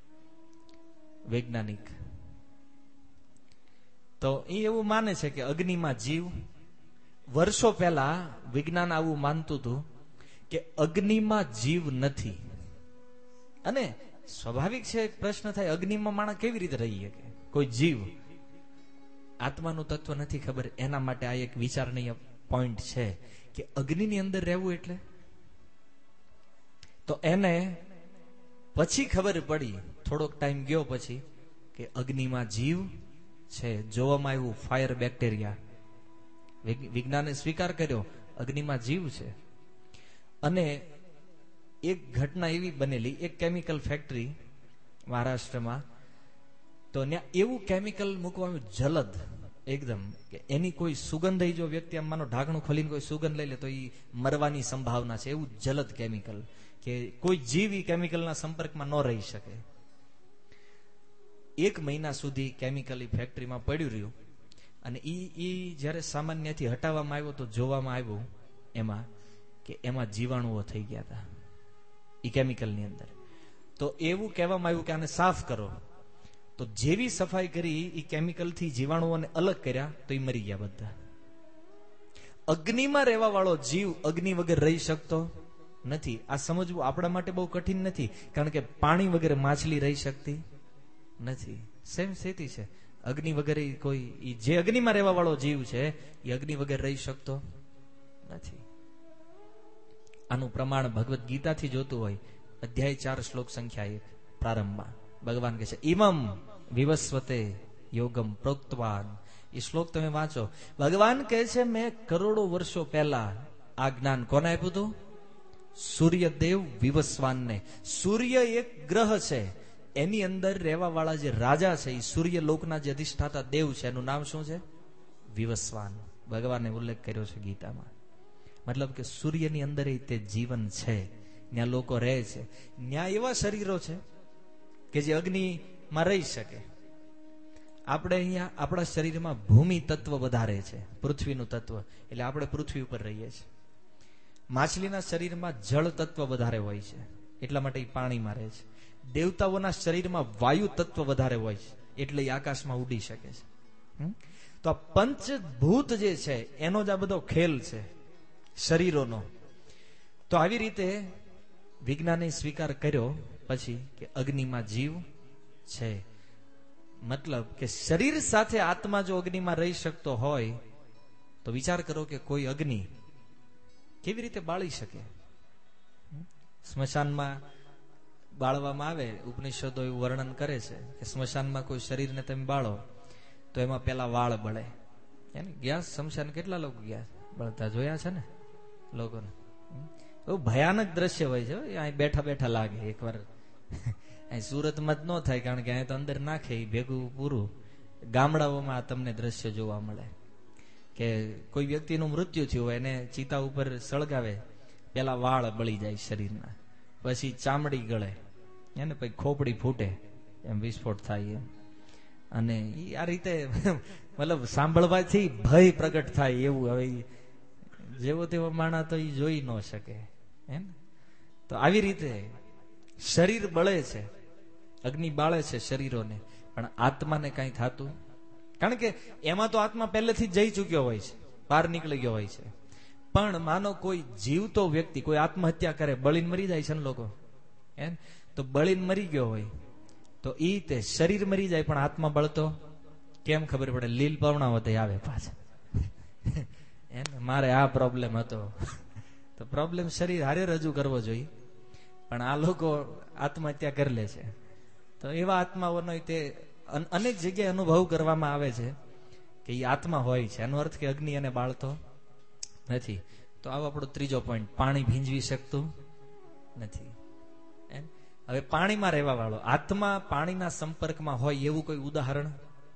વૈજ્ઞાનિક, તો એ એવું માને છે કે અગ્નિમાં જીવ. વર્ષો પહેલા વિજ્ઞાન આવું માનતું હતું કે અગ્નિમાં જીવ નથી. અને સ્વાભાવિક છે, પ્રશ્ન થાય, અગ્નિમાં માણસ કેવી રીતે રહી શકે? કોઈ જીવ, આત્માનું તત્વ નથી ખબર. એના માટે આ એક વિચારણીય પોઈન્ટ છે કે અગ્નિની અંદર રહેવું એટલે. તો એને પછી ખબર પડી, થોડોક ટાઈમ ગયો પછી, કે અગ્નિમાં જીવ છે. જોવામાં આવ્યું ફાયર બેક્ટેરિયા, વિજ્ઞાને સ્વીકાર કર્યો અગ્નિમાં જીવ છે. અને એક ઘટના એવી બનેલી, એક કેમિકલ ફેક્ટરી મહારાષ્ટ્રમાં, તો ત્યાં એવું કેમિકલ મૂકવાનું જલદ એકદમ કે એની કોઈ સુગંધ જો વ્યક્તિ આમ માનો ઢાંકણું ખોલીને કોઈ સુગંધ લઈ લે તો એ મરવાની સંભાવના છે. એવું જલદ કેમિકલ કે કોઈ જીવ એ કેમિકલના સંપર્કમાં ન રહી શકે. એક મહિના સુધી કેમિકલ એ ફેક્ટરીમાં પડ્યું રહ્યું. અને ઈ ઈ જયારે સામાન્યથી હટાવવામાં આવ્યો તો જોવામાં આવ્યું એમાં કે એમાં જીવાણુઓ થઈ ગયા હતા ઈ કેમિકલની અંદર. તો એવું કહેવામાં આવ્યું કે આને સાફ કરો. તો જેવી સફાઈ કરી એ કેમિકલથી જીવાણુઓને અલગ કર્યા તો એ મરી ગયા બધા. અગ્નિમાં રહેવા વાળો જીવ અગ્નિ વગર રહી શકતો નથી. આ સમજવું આપણા માટે બહુ કઠિન નથી, કારણ કે પાણી વગર માછલી રહી શકતી નથી. સેમ સ્થિતિ છે. અગ્નિ વગર કોઈ જે અગ્નિમાં રહેવા વાળો જીવ છે એ અગ્નિ વગર રહી શકતો નથી. આનું પ્રમાણ ભગવદ્ ગીતાથી જોતું હોય, અધ્યાય ચાર શ્લોક સંખ્યા એક પ્રારંભમાં ભગવાન કહે છે ઇમમ વિવસ્વતે યોગમ પ્રોક્તવાન. એ શ્લોક તમે વાંચો. ભગવાન કહે છે મેં કરોડો વર્ષો પહેલા આ જ્ઞાન કોને આપ્યું હતું? સૂર્યદેવ વિવસ્વાનને. સૂર્ય એક ગ્રહ છે, એની અંદર રહેવા વાળા જે રાજા છે એ સૂર્ય લોકના જે અધિષ્ઠાતા દેવ છે, એનું નામ શું છે? વિવસ્વાન. ભગવાને ઉલ્લેખ કર્યો છે ગીતામાં. મતલબ કે સૂર્યની અંદર તે જીવન છે, ત્યાં લોકો રહે છે. ત્યાં એવા શરીરો છે કે જે અગ્નિમાં રહી શકે. આપણે અહીંયા આપણા શરીરમાં ભૂમિ તત્વ વધારે છે, પૃથ્વીનું તત્વ, એટલે આપણે પૃથ્વી ઉપર રહીએ છીએ. માછલીના શરીરમાં જળ તત્વ વધારે હોય છે, એટલા માટે એ પાણીમાં રહે છે. દેવતાઓના શરીરમાં વાયુ તત્વ વધારે હોય છે, એટલે એ આકાશમાં ઉડી શકે છે. તો આ પંચભૂત જે છે એનો જ આ બધો ખેલ છે શરીરોનો. તો આવી રીતે વિજ્ઞાને સ્વીકાર કર્યો પછી કે અગ્નિમાં જીવ છે. મતલબ કે શરીર સાથે આત્મા જો અગ્નિમાં રહી શકતો હોય તો વિચાર કરો કે કોઈ અગ્નિ કેવી રીતે બાળી શકે. સ્મશાનમાં બાળવામાં આવે, ઉપનિષદો એવું વર્ણન કરે છે કે સ્મશાનમાં કોઈ શરીરને તમે બાળો તો એમાં પેલા વાળ બળે. ગયા સ્મશાન કેટલા લોકો ગયા બળતા જોયા છે ને લોકોને. બહુ ભયાનક દ્રશ્ય હોય છે. અહીં બેઠા બેઠા લાગે. એકવાર અહીં સુરતમાં જ ન થાય, કારણ કે અહીં તો અંદર નાખે ભેગું પૂરું. ગામડાઓમાં તમને દ્રશ્ય જોવા મળે કે કોઈ વ્યક્તિનું મૃત્યુ થયું હોય એને ચિતા ઉપર સળગાવે, પેલા વાળ બળી જાય શરીરના, પછી ચામડી ગળે, એને પછી ખોપડી ફૂટે, એમ વિસ્ફોટ થાય એમ. અને આ રીતે મતલબ સાંભળવાથી ભય પ્રગટ થાય એવું. હવે જેવો તેવો માણસ તો એ જોઈ ન શકે. એમ તો આવી રીતે શરીર બળે છે, અગ્નિ બાળે છે શરીરોને, પણ આત્માને કઈ થતું, કારણ કે એમાં તો આત્મા પહેલેથી જ જઈ ચુક્યો હોય છે, બહાર નીકળી ગયો હોય છે. પણ માનો કોઈ જીવતો વ્યક્તિ કોઈ આત્મહત્યા કરે, બળીને મરી જાય છે ને લોકો, એમ તો બળીને મરી ગયો હોય તો ઈ તે શરીર મરી જાય પણ આત્મા બળતો કેમ ખબર પડે? લીલ પવણાવતે આવે પાછા. એને મારે આ પ્રોબ્લેમ હતો તો પ્રોબ્લેમ શરીર હારે રજૂ કરવો જોઈએ, પણ આ લોકો આત્મહત્યા કરી લે છે. તો એવા આત્માઓનો તે અનેક જગ્યાએ અનુભવ કરવામાં આવે છે કે એ આત્મા હોય છે. એનો અર્થ કે અગ્નિ એને બાળતો નથી. તો આવો આપણો ત્રીજો પોઈન્ટ, પાણી ભીંજવી શકતું નથી. હવે પાણીમાં રહેવા વાળો આત્મા પાણીના સંપર્કમાં હોય એવું કોઈ ઉદાહરણ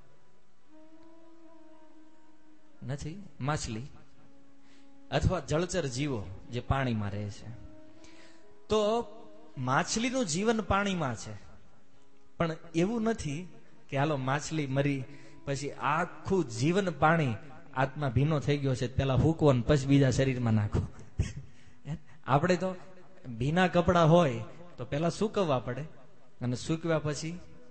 નથી. માછલી અથવા જળચર જીવો જે પાણીમાં રહે છે. તો માછલીનું જીવન પાણીમાં છે, પણ એવું નથી કે હાલો માછલી મરી પછી આખું જીવન પાણી, આત્મા ભીનો થઈ ગયો છે પેલા ફૂંકવો ને પછી બીજા શરીરમાં નાખો. આપણે તો ભીના કપડા હોય તો પેલા સૂકવવા પડે, અને સૂકવ્યા પછી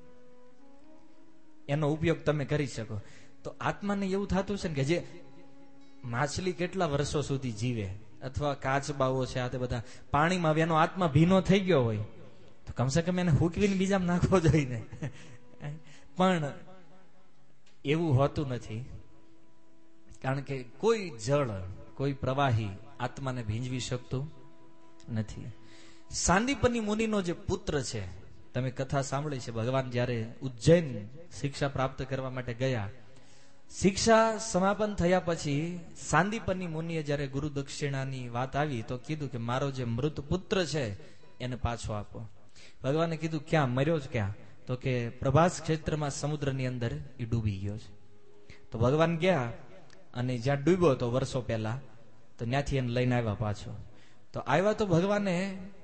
એનો ઉપયોગ તમે કરી શકો. તો આત્માને એવું થતું છે ને કે જે માછલી કેટલા વર્ષો સુધી જીવે, અથવા કાચબાઓ છે, આ તે બધા પાણીમાં એનો આત્મા ભીનો થઈ ગયો હોય તો કમસે કમ એને હૂકવીને બીજામાં નાખવો જોઈએ. પણ એવું હોતું નથી, કારણ કે કોઈ જળ, કોઈ પ્રવાહી આત્માને ભીંજવી શકતું નથી. સાંદીપની મુનિનો જે પુત્ર છે, તમે કથા સાંભળી છે, ભગવાન જયારે ઉજ્જૈન શિક્ષા પ્રાપ્ત કરવા માટે ગયા શિક્ષા સમાપન થયા પછી સાંદીપની મુનિએ જયારે ગુરુ દક્ષિણાની વાત આવી તો કીધું કે મારો જે મૃત પુત્ર છે એને પાછો આપો. ભગવાને કીધું ક્યાં મર્યો છે ક્યાં? તો કે પ્રભાસ ક્ષેત્રમાં સમુદ્રની અંદર એ ડૂબી ગયો છે. તો ભગવાન ગયા અને જ્યાં ડૂબ્યો હતો વર્ષો પહેલા તો ત્યાંથી એને લઈને આવ્યા પાછો. તો આવ્યા તો ભગવાને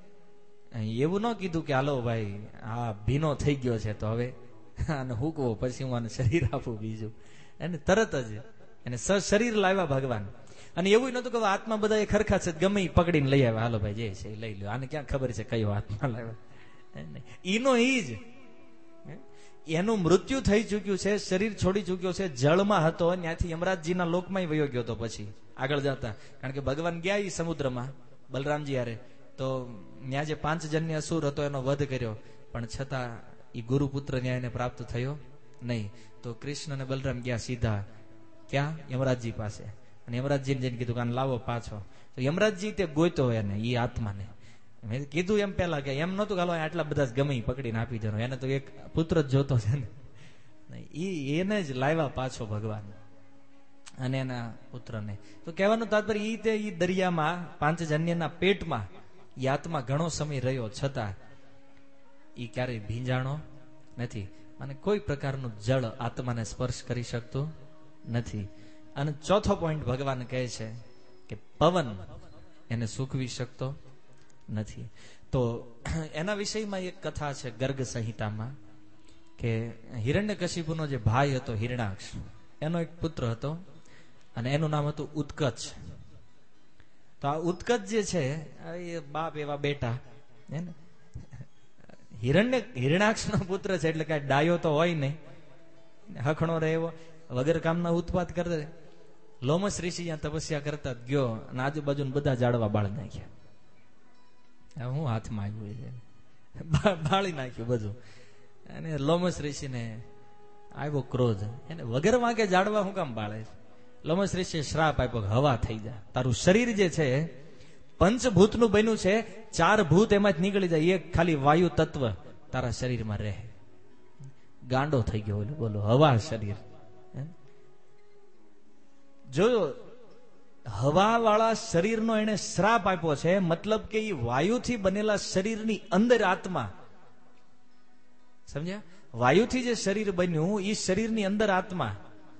એવું ન કીધું કે હાલો ભાઈ આ ભીનો થઈ ગયો છે તો હવે આને હૂકવો પછી હું આને શરીર આપું બીજું. એને તરત જ એને શરીર લાવ્યા ભગવાન. અને એવું નતું કે આત્મા બધા ખરખા છે ગમે એ પકડીને લઈ આવ્યા. હાલો ભાઈ જે છે એ લઈ લો. આને ક્યાં ખબર છે કયો આત્મા લાવ્યા? ઈનો ઈ જ એનું મૃત્યુ થઈ ચુક્યું છે, શરીર છોડી ચુક્યો છે, જળમાં હતો, ત્યાંથી યમરાજજીના લોકમાં વયો ગયો હતો. પછી આગળ જતા કારણ કે ભગવાન ગયા ઈ સમુદ્રમાં બલરામજી હારે તો ત્યાં જે પાંચ જન્ય અસુર હતો એનો વધ કર્યો, પણ છતાં એ ગુરુપુત્ર ન્યાય એને પ્રાપ્ત થયો નહીં. તો કૃષ્ણ અને બલરામ ગયા સીધા ક્યાં? યમરાજજી પાસે. અને યમરાજજીને જઈને કીધું કે આને લાવો પાછો. તો યમરાજજી તે ગોઈતો એને એ આત્માને. મેં કીધું એમ પેલા કે એમ નતું ગાલો આટલા બધા જ ગમે પકડીને આપી દેનો, એને તો એક પુત્ર જ જોતો છે ને. એને જ લાવ્યા પાછો ભગવાન અને એના પુત્રને. તો કહેવાનું તાત્પર્ય ઈ તે ઈ દરિયામાં પાંચજન્યના પેટમાં ઈ આત્મા ઘણો સમય રહ્યો છતાં ઈ ક્યારેય ભીંજાણો નથી અને કોઈ પ્રકારનું જળ આત્માને સ્પર્શ કરી શકતું નથી. અને ચોથો પોઈન્ટ ભગવાન કહે છે કે પવન એને સૂકવી શકતો નથી. તો એના વિષયમાં એક કથા છે ગર્ગ સંહિતામાં કે હિરણ્યકશિપુનો જે ભાઈ હતો હિરણાક્ષ, એનો એક પુત્ર હતો અને એનું નામ હતું ઉત્કચ. તો આ ઉત્કચ જે છે એ બાપ એવા બેટા હે ને, હિરણ્ય હિરણાક્ષ નો પુત્ર છે એટલે કઈ ડાયો તો હોય નહીં, હખણો રહે એવો વગર કામના ઉત્પાત કરતા. લોમસ ઋષિ ત્યાં તપસ્યા કરતા ગયો અને આજુબાજુ બધા ઝાડવા બાળી નાખ્યા. હું હાથમાં આવ્યું છે બાળી નાખ્યું બધું. અને લોમસ ઋષિને આવ્યો ક્રોધ, એને વગર વાંકે ઝાડવા હું કામ બાળે? લોમસ ઋષિએ શ્રાપ આપ્યો હવા થઈ જાય, તારું શરીર જે છે પંચભૂતનું બન્યું છે, ચાર ભૂત એમાં જ નીકળી જાય, એક ખાલી વાયુ તત્વ તારા શરીરમાં રહે. ગાંડો થઈ ગયો બોલો હવા શરીર. જો હવા વાળા શરીરનો એને શ્રાપ આપ્યો છે, મતલબ કે એ વાયુથી બનેલા શરીરની અંદર આત્મા, સમજ્યા? વાયુથી જે શરીર બન્યું એ શરીરની અંદર આત્મા.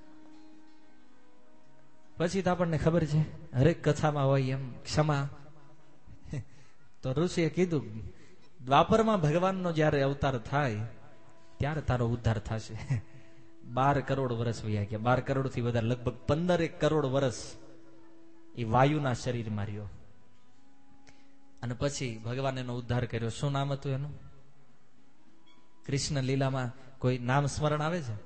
પછી તો આપણને ખબર છે હરેક કથામાં હોય એમ ક્ષમા. તો ઋષિએ કીધું દ્વાપરમાં ભગવાનનો જયારે અવતાર થાય ત્યારે તારો ઉદ્ધાર થશે. બાર કરોડ વર્ષ વયા ગયા, બાર કરોડ થી વધારે, લગભગ પંદર એક કરોડ વર્ષ એ વાયુના શરીરમાં રહ્યો અને પછી ભગવાન એનો ઉદ્ધાર કર્યો. શું નામ હતું એનું? કૃષ્ણ લીલામાં કોઈ નામ સ્મરણ આવે છે?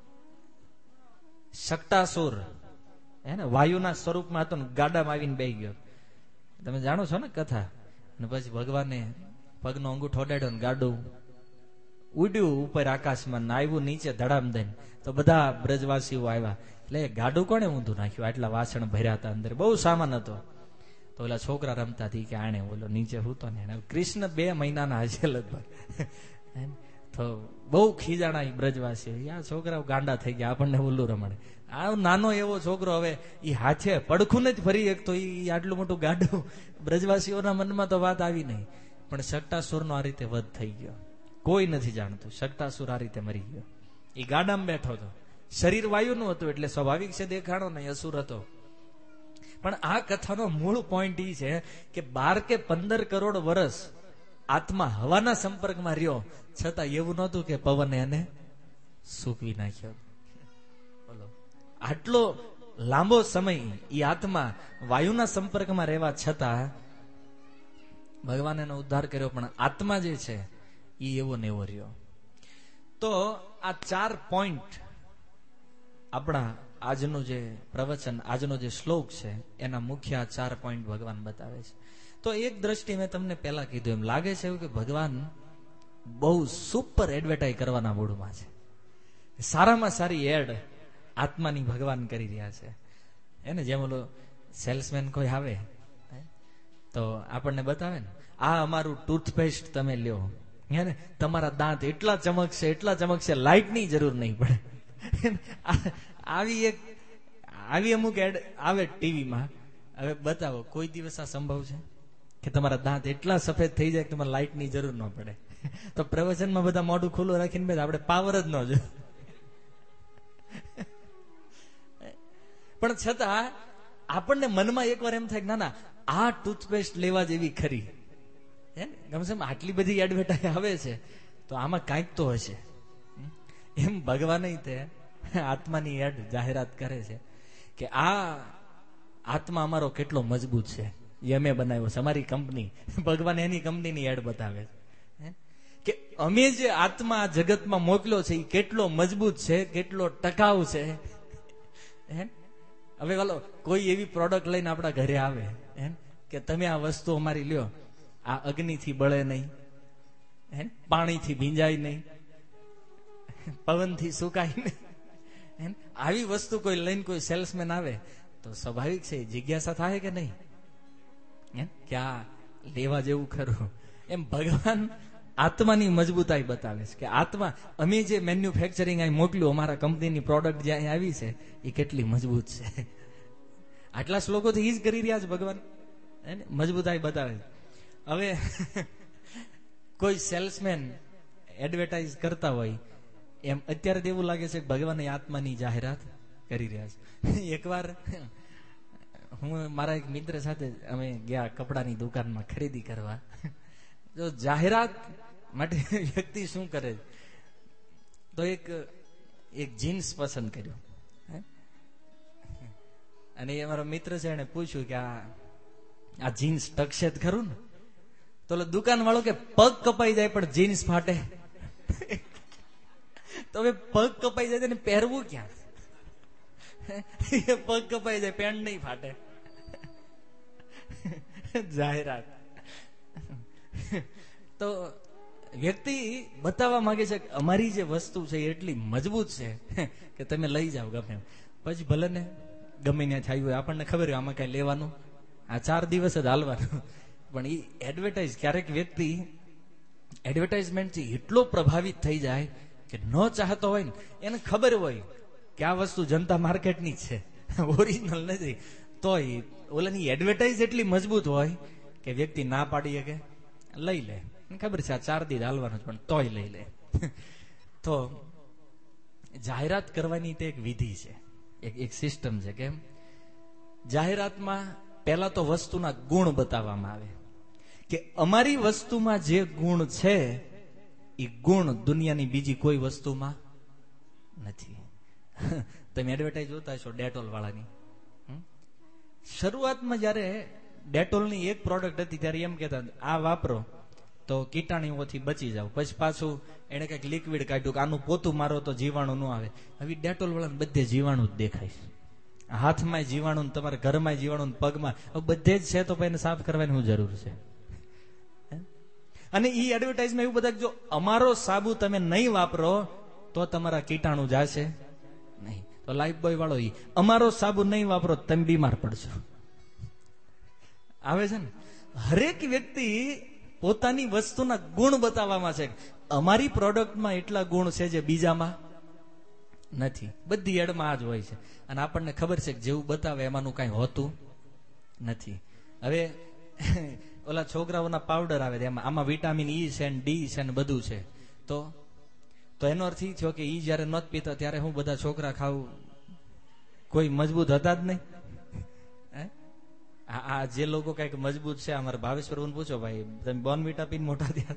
શકટાસુર. હે ને, વાયુના સ્વરૂપમાં હતો ને ગાડામાં આવીને બેહી ગયો. તમે જાણો છો ને કથા. અને પછી ભગવાને પગનો અંગૂઠો અડાડ્યો ને ગાડું ઉડ્યું ઉપર આકાશમાં, આવ્યું નીચે ધડામ દઈને. તો બધા બ્રજવાસીઓ આવ્યા એટલે ગાડું કોને ઊંધું નાખ્યું? આટલા વાસણ ભર્યા હતા, અંદર બહુ સામાન હતો. તો ઓલા છોકરા રમતા હતી કે આણે ઓલો નીચે હૂતો ને. કૃષ્ણ બે મહિનાના હશે લગભગ. તો બહુ ખીજાણા બ્રજવાસીઓ, આ છોકરાઓ ગાંડા થઈ ગયા, આપણને ઉલ્લુ રમાડે. આ નાનો એવો છોકરો હવે એ હાથે પડખું નથી ફરી એક તો એ આટલું મોટું ગાડું. બ્રજવાસીઓના મનમાં તો વાત આવી નહીં, પણ શકટાસુરનો આ રીતે વધ થઈ ગયો. કોઈ નથી જાણતું શકટાસુર આ રીતે મરી ગયો. એ ગાડામાં બેઠો હતો, શરીર વાયુનું હતું એટલે સ્વાભાવિક છે દેખાણો નહીં, અસુર હતો. પણ આ કથાનો મૂળ પોઈન્ટ એ છે કે બાર કે પંદર કરોડ વર્ષ આત્મા હવાના સંપર્કમાં રહ્યો, છતાં એવું નહોતું કે પવન એને સૂકવી નાખ્યો. બોલો, આટલો લાંબો સમય એ આત્મા વાયુના સંપર્કમાં રહેવા છતાં ભગવાન એનો ઉદ્ધાર કર્યો. પણ આત્મા જે છે એ એવો ને એવો રહ્યો. તો આ ચાર પોઈન્ટ આપણા આજનું જે પ્રવચન, આજનો જે શ્લોક છે એના મુખ્ય આ ચાર પોઈન્ટ ભગવાન બતાવે છે. તો એક દ્રષ્ટિ મેં તમને પહેલા કીધું એમ લાગે છે એવું કે ભગવાન બહુ સુપર એડવર્ટાઇઝ કરવાના મૂડમાં છે. સારામાં સારી એડ આત્માની ભગવાન કરી રહ્યા છે. એને જેમ ઓલો સેલ્સમેન કોઈ આવે તો આપણને બતાવે ને, આ અમારું ટૂથપેસ્ટ તમે લ્યો, હે ને, તમારા દાંત એટલા ચમકશે એટલા ચમકશે, લાઇટની જરૂર નહીં પડે. આવી એક આવી અમુક એડ આવે ટીવીમાં. હવે બતાવો કોઈ દિવસ આ સંભવ છે કે તમારા દાંત એટલા સફેદ થઈ જાય કે તમારે લાઇટની જરૂર ન પડે? તો પ્રવચનમાં બધા મોઢું ખુલ્લું રાખીને બે આપણે પાવર જ ન જોઈએ. પણ છતાં આપણને મનમાં એકવાર એમ થાય કે ના ના આ ટૂથપેસ્ટ લેવા જેવી ખરી, હે ને, કમસે કમ આટલી બધી એડવર્ટાઇઝ આવે છે તો આમાં કાંઈક તો હશે. એમ ભગવાન તે આત્માની એડ જાહેરાત કરે છે કે આ આત્મા અમારો કેટલો મજબૂત છે, એ અમે બનાવ્યો છે, અમારી કંપની. ભગવાન એની કંપનીની એડ બતાવે છે કે અમે જે આત્મા જગતમાં મોકલ્યો છે એ કેટલો મજબૂત છે, કેટલો ટકાઉ છે. હે, હવે ચાલો કોઈ એવી પ્રોડક્ટ લઈને આપણા ઘરે આવે એમ કે તમે આ વસ્તુ અમારી લ્યો, આ અગ્નિથી બળે નહીં, હે, પાણીથી ભીંજાય નહીં, પવનથી સુકાય નહીં. આવી વસ્તુ કોઈ લઈને કોઈ સેલ્સમેન આવે તો સ્વાભાવિક છે જિજ્ઞાસા થાય કે નહીં કે આ લેવા જેવું ખરું. એમ ભગવાન આત્માની મજબૂતાઈ બતાવે છે કે આત્મા અમે જે મેન્યુફેક્ચરિંગ અહીં મોકલ્યું, અમારા કંપનીની પ્રોડક્ટ જે અહીં આવી છે એ કેટલી મજબૂત છે. આટલા શ્લોકોથી ઈ જ કરી રહ્યા છે ભગવાન, મજબૂતાઈ બતાવે. હવે કોઈ સેલ્સમેન એડવર્ટાઇઝ કરતા હોય એમ અત્યારે તો એવું લાગે છે કે ભગવાન આત્માની જાહેરાત કરી રહ્યા છે. એકવાર હું મારા એક મિત્ર સાથે અમે ગયા કપડાની દુકાનમાં ખરીદી કરવા. જો જાહેરાત માટે વ્યક્તિ શું કરે, તો એક એક જીન્સ પસંદ કર્યું અને એ અમારો મિત્ર છે, એને પૂછ્યું કે આ આ જીન્સ ટકશે જ ખરું ને? તો દુકાન વાળો કે પગ કપાઈ જાય પણ જીન્સ ફાટે. તો હવે પગ કપાઈ જાય ને પહેરવું ક્યાં? પગ કપાઈ જાય પેન્ટ નહીં ફાટે. જાહેરાત. તો વ્યક્તિ બતાવવા માંગે છે કે અમારી જે વસ્તુ છે એટલી મજબૂત છે કે તમે લઈ જાઓ ગમે. પછી ભલે ને ગમે ત્યાં થયું હોય, આપણને ખબર હોય આમાં કઈ લેવાનું, આ ચાર દિવસ જ હાલવાનું. પણ એ એડવર્ટાઇઝ, ક્યારેક વ્યક્તિ એડવર્ટાઇઝમેન્ટથી એટલો પ્રભાવિત થઈ જાય કે ન ચાહતો હોય ને એને ખબર હોય કે આ વસ્તુ જનતા માર્કેટની જ છે, ઓરિજિનલ નથી, તોય ઓલાની એડવર્ટાઇઝ એટલી મજબૂત હોય કે વ્યક્તિ ના પાડી શકે, લઈ લે. ખબર છે આ ચાર દિવસ હાલવાનું પણ તોય લઈ લે. તો જાહેરાત કરવાની તે એક વિધિ છે, એક એક સિસ્ટમ છે. કેમ? જાહેરાતમાં પહેલા તો વસ્તુના ગુણ બતાવવામાં આવે કે અમારી વસ્તુમાં જે ગુણ છે એ ગુણ દુનિયાની બીજી કોઈ વસ્તુમાં નથી. તમે એડવર્ટાઇઝ જોતા હશો ડેટોલ વાળાની. શરૂઆતમાં જયારે ડેટોલની એક પ્રોડક્ટ હતી ત્યારે એમ કહેતા આ વાપરો તો કીટાણુઓથી બચી જાવ. પછી પાછું એને કઈક લિક્વિડ કાઢ્યું કે આનું પોતું મારો તો જીવાણુ ન આવે. હવે ડેટોલ વાળાને બધે જીવાણુ જ દેખાય. હાથમાં જીવાણુ, તમારા ઘરમાં જીવાણુ, પગમાં બધે જ છે, તો એને સાફ કરવાની શું જરૂર છે? અને ઈ એડવર્ટાઇઝમાં એવું બધા જો અમારો સાબુ તમે નહીં વાપરો તો તમારા કીટાણુ જશે નહીં. તો લાઈફ બોય વાળો ઈ અમારો સાબુ નહીં વાપરો તમે બીમાર પડશો આવે છે ને. હરેક વ્યક્તિ પોતાની વસ્તુના ગુણ બતાવવામાં છે. અમારી પ્રોડક્ટમાં એટલા ગુણ છે જે બીજામાં નથી. બધી એડમાં આ જ હોય છે. અને આપણને ખબર છે કે જેવું બતાવે એમાંનું કઈ હોતું નથી. હવે ઓલા છોકરાઓના પાવડર આવે એમાં આમાં વિટામિન ઈ છે ને ડી છે ને બધું છે. તો તો એનો અર્થ એ થયો કે ઈ જયારે નહોત પીતા ત્યારે હું બધા છોકરા ખાવું કોઈ મજબૂત હતા જ નહીં. આ જે લોકો કઈક મજબૂત છે, અમારા ભાવેશ પ્રભુને પૂછો ભાઈ તમે બોર્નવિટા પીને મોટા થયા.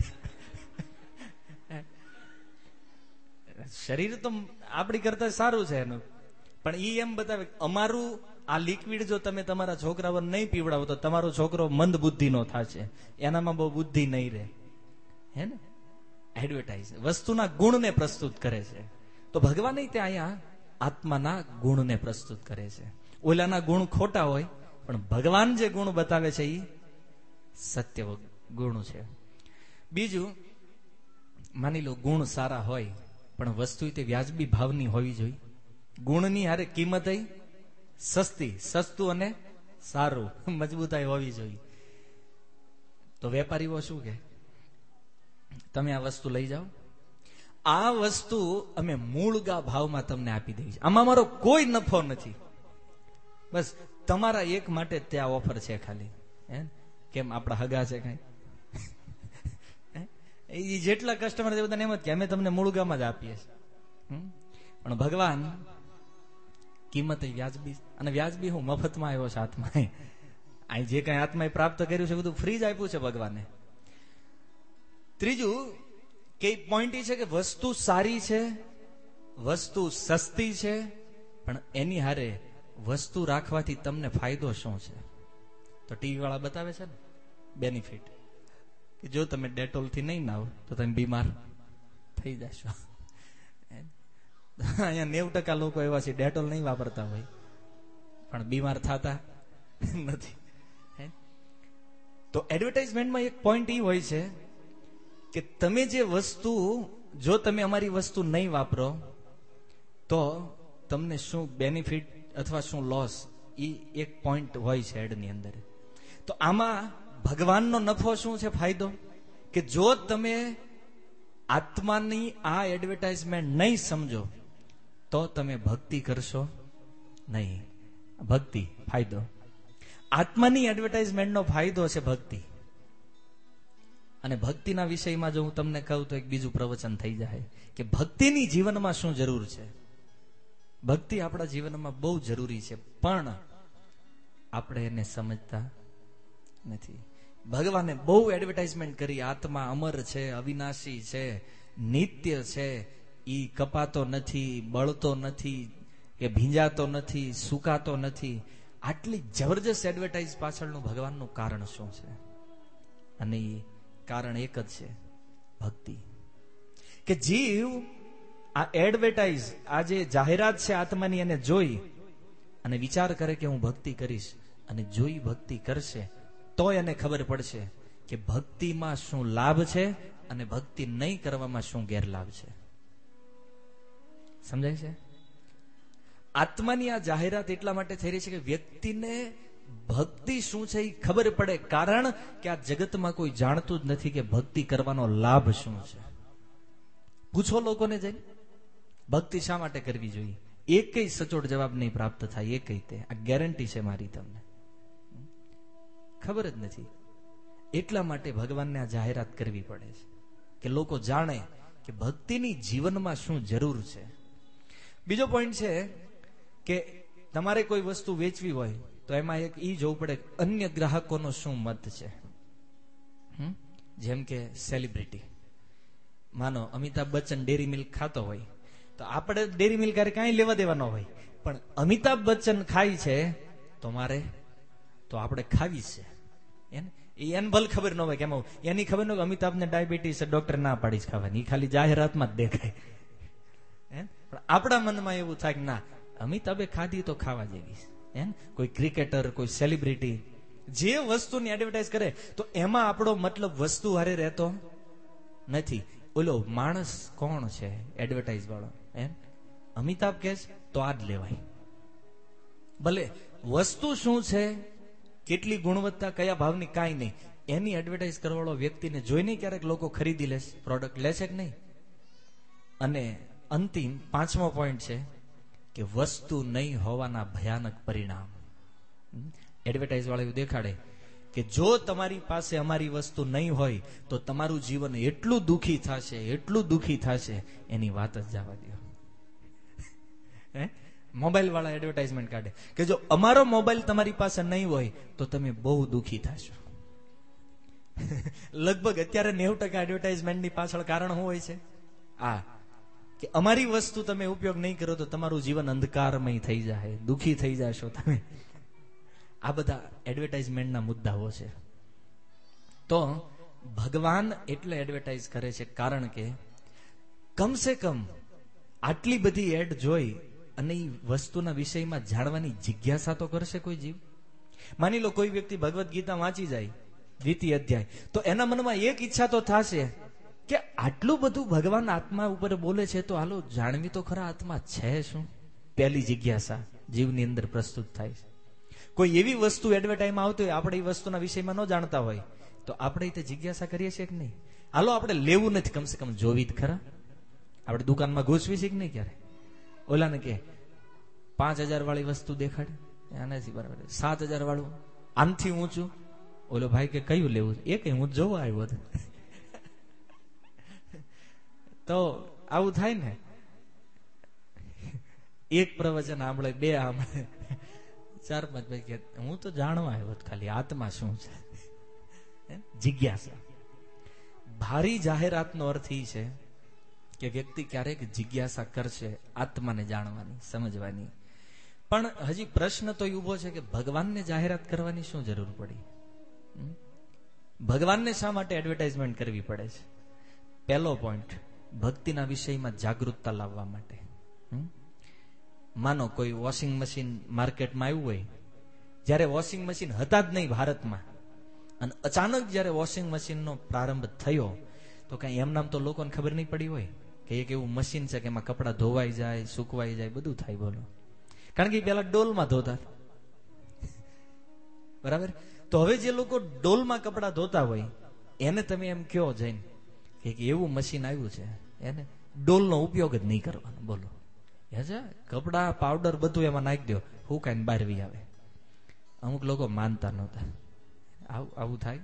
શરીર તો આપણી કરતા સારું છે એનું, પણ ઈ એમ બતાવે અમારું આ લિક્વિડ જો તમે તમારા છોકરાઓને નહીં પીવડાવો તો તમારો છોકરો મંદ બુદ્ધિ નો થશે, એનામાં બહુ બુદ્ધિ નહીં રહે. હે ને? એડવર્ટાઇઝ વસ્તુના ગુણને પ્રસ્તુત કરે છે. તો ભગવાન ત્યાં અહીંયા આત્માના ગુણને પ્રસ્તુત કરે છે. ઓલાના ગુણ ખોટા હોય પણ ભગવાન જે ગુણ બતાવે છે એ સત્ય ગુણ છે. બીજું, માની લો ગુણ સારા હોય પણ વસ્તુ તે વ્યાજબી ભાવની હોવી જોઈએ. ગુણની હારે કિંમત સસ્તી, સસ્તું અને સારું, મજબૂતાઈ હોવી જોઈએ. તો વેપારીઓ શું કે તમે આ વસ્તુ લઈ જાઓ, આ વસ્તુ અમે મૂળગા ભાવમાં તમને આપી દઈએ છીએ, આમાં મારો કોઈ નફો નથી, બસ તમારા એક માટે ત્યાં ઓફર છે ખાલી. હે કેમ આપણા હગા છે કઈ? એ જેટલા કસ્ટમર છે બધાને એમ જ કે અમે તમને મૂળગામાં જ આપીએ છીએ. પણ ભગવાન કિંમત વ્યાજબી, અને વ્યાજબી હું મફતમાં આવ્યો છે આત્મા. અહીં જે કઈ આત્માએ પ્રાપ્ત કર્યું છે બધું ફ્રી જ આપ્યું છે ભગવાને. ત્રીજું કે પોઈન્ટ એ છે કે વસ્તુ સારી છે, વસ્તુ સસ્તી છે, પણ એની હારે વસ્તુ રાખવાથી તમને ફાયદો શું છે? તો ટીવી વાળા બતાવે છે ને બેનિફિટ, કે જો તમે ડેટોલ થી નહીં નાવ તો તમે બીમાર થઈ જશો. અહીંયા નેવું ટકા લોકો એવા છે ડેટોલ નહીં વાપરતા હોય પણ બીમાર થતા નથી. તો એડવર્ટાઇઝમેન્ટમાં એક પોઈન્ટ એ હોય છે કે તમે જે વસ્તુ, જો તમે અમારી વસ્તુ નહીં વાપરો તો તમને શું બેનિફિટ અથવા શું લોસ, એ એક પોઈન્ટ હોય છે એડની અંદર. તો આમાં ભગવાનનો નફો શું છે, ફાયદો? કે જો તમે આત્માની આ એડવર્ટાઇઝમેન્ટ નહીં સમજો તો તમે ભક્તિ કરશો નહીં. ભક્તિ ફાયદો, આત્માની એડવર્ટાઇઝમેન્ટનો ફાયદો છે ભક્તિ. અને ભક્તિના વિષયમાં જો હું તમને કહું તો એક બીજું પ્રવચન થઈ જાય કે ભક્તિની જીવનમાં શું જરૂર છે. ભક્તિ આપણા જીવનમાં બહુ જરૂરી છે, પણ આપણે એને સમજતા નથી. ભગવાને બહુ એડવર્ટાઇઝમેન્ટ કરી, આત્મા અમર છે, અવિનાશી છે, નિત્ય છે, ઈ કપાતો નથી, બળતો નથી, કે ભીંજાતો નથી, સુકાતો નથી. આટલી જબરજસ્ત એડવર્ટાઇઝ પાછળનું ભગવાનનું કારણ શું છે? અને કારણ એક જ છે, ભક્તિ. કે જીવ આ એડવર્ટાઇઝ, આ જે જાહેરાત છે આત્માની, એને જોઈ અને વિચાર કરે કે હું ભક્તિ કરીશ, અને જોઈ ભક્તિ કરશે તો એને ખબર પડશે કે ભક્તિમાં શું લાભ છે અને ભક્તિ નહીં કરવામાં શું ગેરલાભ છે. સમજાય છે? આત્માની આ જાહેરાત એટલા માટે થઈ રહી છે કે વ્યક્તિને ભક્તિ શું છે એ ખબર પડે, કારણ કે આ જગતમાં કોઈ જાણતું જ નથી કે ભક્તિ કરવાનો લાભ શું છે. પૂછો લોકોને જઈને ભક્તિ શા માટે કરવી જોઈએ, એકય સચોટ જવાબ નહીં પ્રાપ્ત થાય. એકય તે આ ગેરંટી છે મારી તમને, ખબર જ નથી. એટલા માટે ભગવાનને આ જાહેરાત કરવી પડે છે કે લોકો જાણે કે ભક્તિની જીવનમાં શું જરૂર છે. બીજો પોઈન્ટ છે કે તમારે કોઈ વસ્તુ વેચવી હોય તો એમાં એક ઈ જોવું પડે અન્ય ગ્રાહકોનો શું મત છે. જેમ કે સેલિબ્રિટી, માનો અમિતાભ બચ્ચન ડેરી મિલ્ક ખાતો હોય તો આપણે ડેરી મિલ્ક કાંઈ લેવા દેવા ન હોય, પણ અમિતાભ બચ્ચન ખાય છે તો મારે તો આપણે ખાવી છે. એને ભલે ખબર ન હોય કે એમાં એની ખબર ન હોય અમિતાભને ડાયાબિટીસ ડોક્ટર ના પાડીશ ખાવાની, ખાલી જાહેરાતમાં જ દેખાય. પણ આપણા મનમાં એવું થાય કે ના, અમિતાભે ખાધી તો ખાવા જેવી. એમ કોઈ ક્રિકેટર, કોઈ સેલિબ્રિટી જે વસ્તુની એડવર્ટાઇઝ કરે તો એમાં આપણો મતલબ વસ્તુ હારે રહેતો નથી. ઓલો માણસ કોણ છે એડવર્ટાઇઝ વાળો, એમ અમિતાભ કે તો આ જ લેવાય. ભલે વસ્તુ શું છે, કેટલી ગુણવત્તા, કયા ભાવની, કાંઈ નહીં, એની એડવર્ટાઇઝ કરવાવાળો વ્યક્તિને જોઈને ક્યારેક લોકો ખરીદી લે, પ્રોડક્ટ લે છે કે નહીં. અને અંતિમ પાંચમો પોઈન્ટ છે કે વસ્તુ નહીં હોવાના ભયાનક પરિણામ. એડવર્ટાઇઝ વાળા એવું દેખાડે કે જો તમારી પાસે અમારી વસ્તુ નહીં હોય તો તમારું જીવન એટલું દુઃખી થશે, એટલું દુઃખી થશે, એની વાત જ જવા દો. હે મોબાઈલ વાળા એડવર્ટાઇઝમેન્ટ કાઢે કે જો અમારો મોબાઈલ તમારી પાસે નહીં હોય તો તમે બહુ દુઃખી થશો. લગભગ અત્યારે નેવું ટકા એડવર્ટાઇઝમેન્ટની પાછળ કારણ શું હોય છે? આ કે અમારી વસ્તુ તમે ઉપયોગ નહીં કરો તો તમારું જીવન અંધકારમય થઈ જાય, દુઃખી થઈ જશો તમે. આ બધા એડવર્ટાઇઝમેન્ટના મુદ્દાઓ છે. તો ભગવાન એટલે એડવર્ટાઇઝ કરે છે કારણ કે કમસે કમ આટલી બધી એડ જોઈ અને એ વસ્તુના વિષયમાં જાણવાની જિજ્ઞાસા તો કરશે કોઈ જીવ. માની લો કોઈ વ્યક્તિ ભગવદ્ ગીતા વાંચી જાય દ્વિતીય અધ્યાય, તો એના મનમાં એક ઈચ્છા તો થશે કે આટલું બધું ભગવાન આત્મા ઉપર બોલે છે તો હાલો જાણવી તો ખરા આત્મા છે શું. પહેલી જિજ્ઞાસા જીવની અંદર પ્રસ્તુત થાય છે. કોઈ એવી વસ્તુ એડવર્ટાઇઝમાં આવતી હોય, આપણે એ વસ્તુના વિષયમાં ન જાણતા હોય તો આપણે તે જિજ્ઞાસા કરીએ છીએ કે નહીં, હાલો આપણે લેવું નથી, કમસે કમ જોવી જ ખરા. આપણે દુકાનમાં ઘૂસવી છે કે નહીં ક્યારે? ઓલાને કે પાંચ હજાર વાળી વસ્તુ દેખાડે, આનાથી બરાબર. સાત હજાર વાળું આમથી ઊંચું, ઓલો ભાઈ કે કયું લેવું? એ કઈ હું જોવા આવ્યો હતો. તો આવું થાય ને. એક પ્રવચન સાંભળે, બે સાંભળે, ચાર પાંચ ભાઈ કે હું તો જાણવા આવ્યો ખાલી આત્મા શું છે. જિજ્ઞાસા. ભારી જાહેરાતનો અર્થ એ છે કે વ્યક્તિ ક્યારેક જિજ્ઞાસા કરશે આત્માને જાણવાની, સમજવાની. પણ હજી પ્રશ્ન તો એ ઉભો છે કે ભગવાનને જાહેરાત કરવાની શું જરૂર પડી? ભગવાનને શા માટે એડવર્ટાઇઝમેન્ટ કરવી પડે છે? પહેલો પોઈન્ટ, ભક્તિના વિષયમાં જાગૃતતા લાવવા માટે. માનો કોઈ વોશિંગ મશીન માર્કેટમાં આવ્યું હોય, જયારે વોશિંગ મશીન હતા જ નહીં ભારતમાં, અને અચાનક જયારે વોશિંગ મશીનનો પ્રારંભ થયો તો કઈ એમ નામ તો લોકોને ખબર નહીં પડી હોય કે એક એવું મશીન છે કે એમાં કપડા ધોવાઈ જાય, સુકવાઈ જાય, બધું થાય. બોલો, કારણ કે પેલા ડોલમાં ધોતા, બરાબર? તો હવે જે લોકો ડોલમાં કપડા ધોતા હોય એને તમે એમ કહો જઈને કે એવું મશીન આવ્યું છે, એને ડોલનો ઉપયોગ જ નહીં કરવાનો. બોલો, કપડા પાવડર બધું એમાં નાખી દો, હુકાઈને બહાર વી આવે. અમુક લોકો માનતા નહોતા. આવું થાય.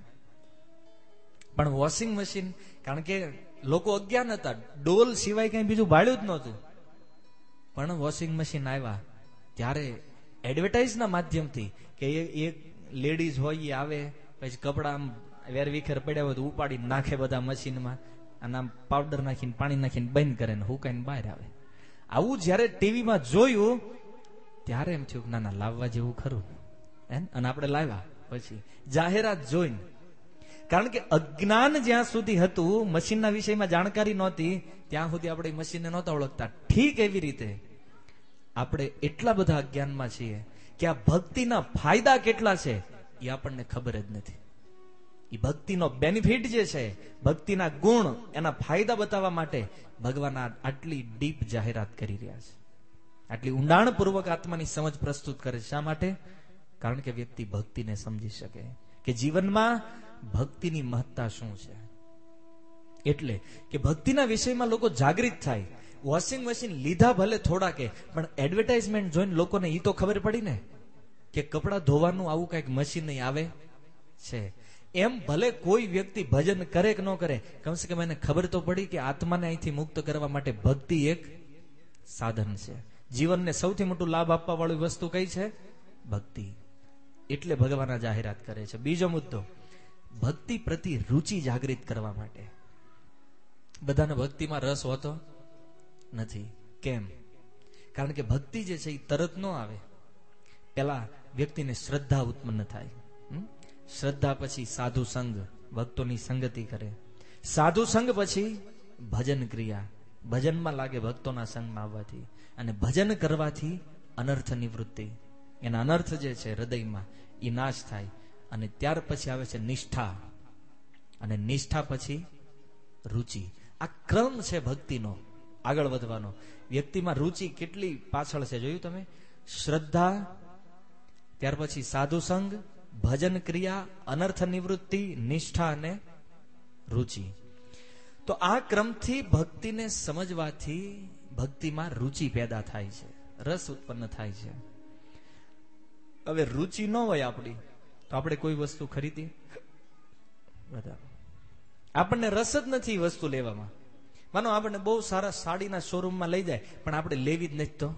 પણ વોશિંગ મશીન, કારણ કે લોકો અજ્ઞાન હતા, ડોલ સિવાય કઈ બીજું ભાડ્યું જ નહોતું. પણ વોશિંગ મશીન આવ્યા ત્યારે એડવર્ટાઇઝના માધ્યમથી કે એક લેડીઝ હોય એ આવે, પછી કપડા આમ વેરવિખેર પડ્યા હોય તો ઉપાડી નાખે બધા મશીનમાં, અને આમ પાવડર નાખીને પાણી નાખીને બંધ કરે ને હુકાઈને બહાર આવે. આવું જયારે ટીવીમાં જોયું ત્યારે એમ થયું ના ના લાવવા જેવું ખરું, અને આપણે લાવ્યા. પછી જાહેરાત જોઈને, કારણ કે અજ્ઞાન જ્યાં સુધી હતું, મશીનના વિષયમાં જાણકારી નહોતી, ત્યાં સુધી આપણે મશીનને નહોતા ઓળખતા. ઠીક એવી રીતે આપણે એટલા બધા અજ્ઞાનમાં છીએ કે આ ભક્તિના ફાયદા કેટલા છે એ આપણને ખબર જ નથી. એ ભક્તિનો બેનિફિટ જે છે, ભક્તિના ગુણ, એના ફાયદા બતાવવા માટે ભગવાન આટલી ડીપ જાહેરાત કરી રહ્યા છે, આટલી ઊંડાણપૂર્વક આત્માની સમજ પ્રસ્તુત કરે છે. શા માટે? કારણ કે વ્યક્તિ ભક્તિને સમજી શકે કે જીવનમાં ભક્તિની મહત્તા શું છે. એટલે કે ભક્તિના વિષયમાં લોકો જાગૃત થાય. વોશિંગ મશીન લીધા ભલે થોડા કે, પણ એડવર્ટાઇઝમેન્ટ જોઈને લોકોને એ તો ખબર પડી ને કે કપડા ધોવાનું આવું કઈક મશીન નહીં આવે છે. એમ ભલે કોઈ વ્યક્તિ ભજન કરે કે ન કરે, કમસે કમ એને ખબર તો પડી કે આત્માને અહીંથી મુક્ત કરવા માટે ભક્તિ એક સાધન છે. જીવનને સૌથી મોટું લાભ આપવા વાળી વસ્તુ કઈ છે? ભક્તિ. એટલે ભગવાન આ જાહેરાત કરે છે. બીજો મુદ્દો, ભક્તિ પ્રતિ રુચિ જાગૃત કરવા માટે. બધાને ભક્તિમાં રસ હોતો નથી. કેમ? કારણ કે ભક્તિ જે છે એ તરત ન આવે. પેલા વ્યક્તિને શ્રદ્ધા ઉત્પન્ન થાય. શ્રદ્ધા પછી સાધુ સંગ, ભક્તોની સંગતિ કરે. સાધુ સંગ પછી ભજન ક્રિયા, ભજનમાં લાગે ભક્તોના સંગમાં આવવાથી. અને ભજન કરવાથી અનર્થ નિવૃત્તિ, એના અનર્થ જે છે હૃદયમાં એ નાશ થાય. અને ત્યાર પછી આવે છે નિષ્ઠા, અને નિષ્ઠા પછી રુચિ. આ ક્રમ છે ભક્તિનો આગળ વધવાનો. વ્યક્તિમાં રુચિ કેટલી પાછળ છે જોયું તમે? શ્રદ્ધા, ત્યાર પછી સાધુ સંગ, ભજન ક્રિયા, અનર્થ નિવૃત્તિ, નિષ્ઠા અને રુચિ. તો આ ક્રમથી ભક્તિને સમજવાથી ભક્તિમાં રુચિ પેદા થાય છે, રસ ઉત્પન્ન થાય છે. હવે રુચિ ન હોય આપણી તો આપણે કોઈ વસ્તુ ખરીદી, બધા આપણને રસ જ નથી વસ્તુ લેવામાં. માનો આપણને બહુ સારા સાડીના શોરૂમમાં લઈ જાય, પણ આપણે લેવી જ નથી. તો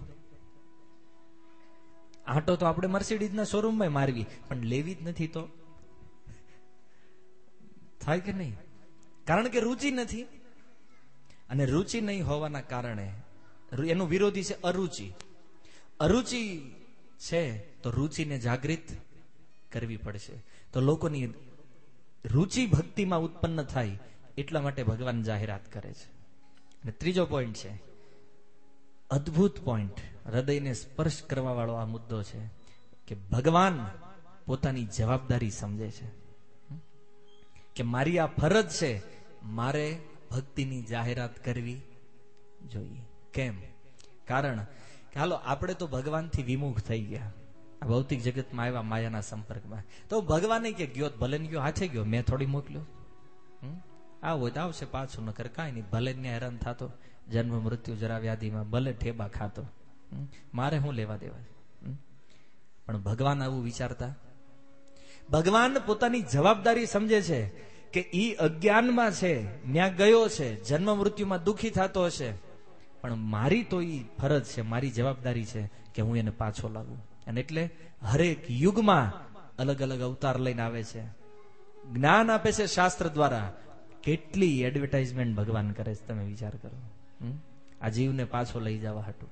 આંટો તો આપણે મર્સિડીઝના શોરૂમમાં મારવી, પણ લેવી જ નથી. તો થાય કે નહીં? કારણ કે રુચિ નથી. અને રુચિ નહીં હોવાના કારણે એનું વિરોધી છે અરુચિ. અરુચિ છે તો રુચિને જાગૃત કરવી પડશે. તો લોકોની રુચિ ભક્તિમાં ઉત્પન્ન થાય એટલા માટે ભગવાન જાહેરાત કરે છે. અને ત્રીજો પોઈન્ટ છે, અદ્ભુત પોઈન્ટ, હૃદયને સ્પર્શ કરવા વાળો આ મુદ્દો છે કે ભગવાન પોતાની જવાબદારી સમજે છે કે મારી આ ફરજ છે, મારે ભક્તિની જાહેરાત કરવી જોઈએ. કેમ? કારણ કે હાલો આપણે તો ભગવાનથી વિમુખ થઈ ગયા, આ ભૌતિક જગતમાં આવ્યા માયાના સંપર્કમાં. તો ભગવાને કે ગયો ભલે ને ગયો, હાથે ગયો, મેં થોડી મોકલ્યો. આ હોય તો આવશે પાછું, નકર કાંઈ નહીં, ભલે ને હેરાન થતો, જન્મ મૃત્યુ જરા વ્યાધિમાં ભલે ઠેબા ખાતો, મારે શું લેવા દેવા. પણ ભગવાન આવું વિચારતા. ભગવાન પોતાની જવાબદારી સમજે છે કે ઈ અજ્ઞાનમાં છે, ત્યાં ગયો છે, જન્મ મૃત્યુમાં દુઃખી થતો હશે, પણ મારી તો ઈ ફરજ છે, મારી જવાબદારી છે કે હું એને પાછો લાવું. અને એટલે હરેક યુગમાં અલગ અલગ અવતાર લઈને આવે છે, જ્ઞાન આપે છે શાસ્ત્ર દ્વારા. કેટલી એડવર્ટાઇઝમેન્ટ ભગવાન કરે છે, તમે વિચાર કરો. આ જીવને પાછો લઈ જવા હાટું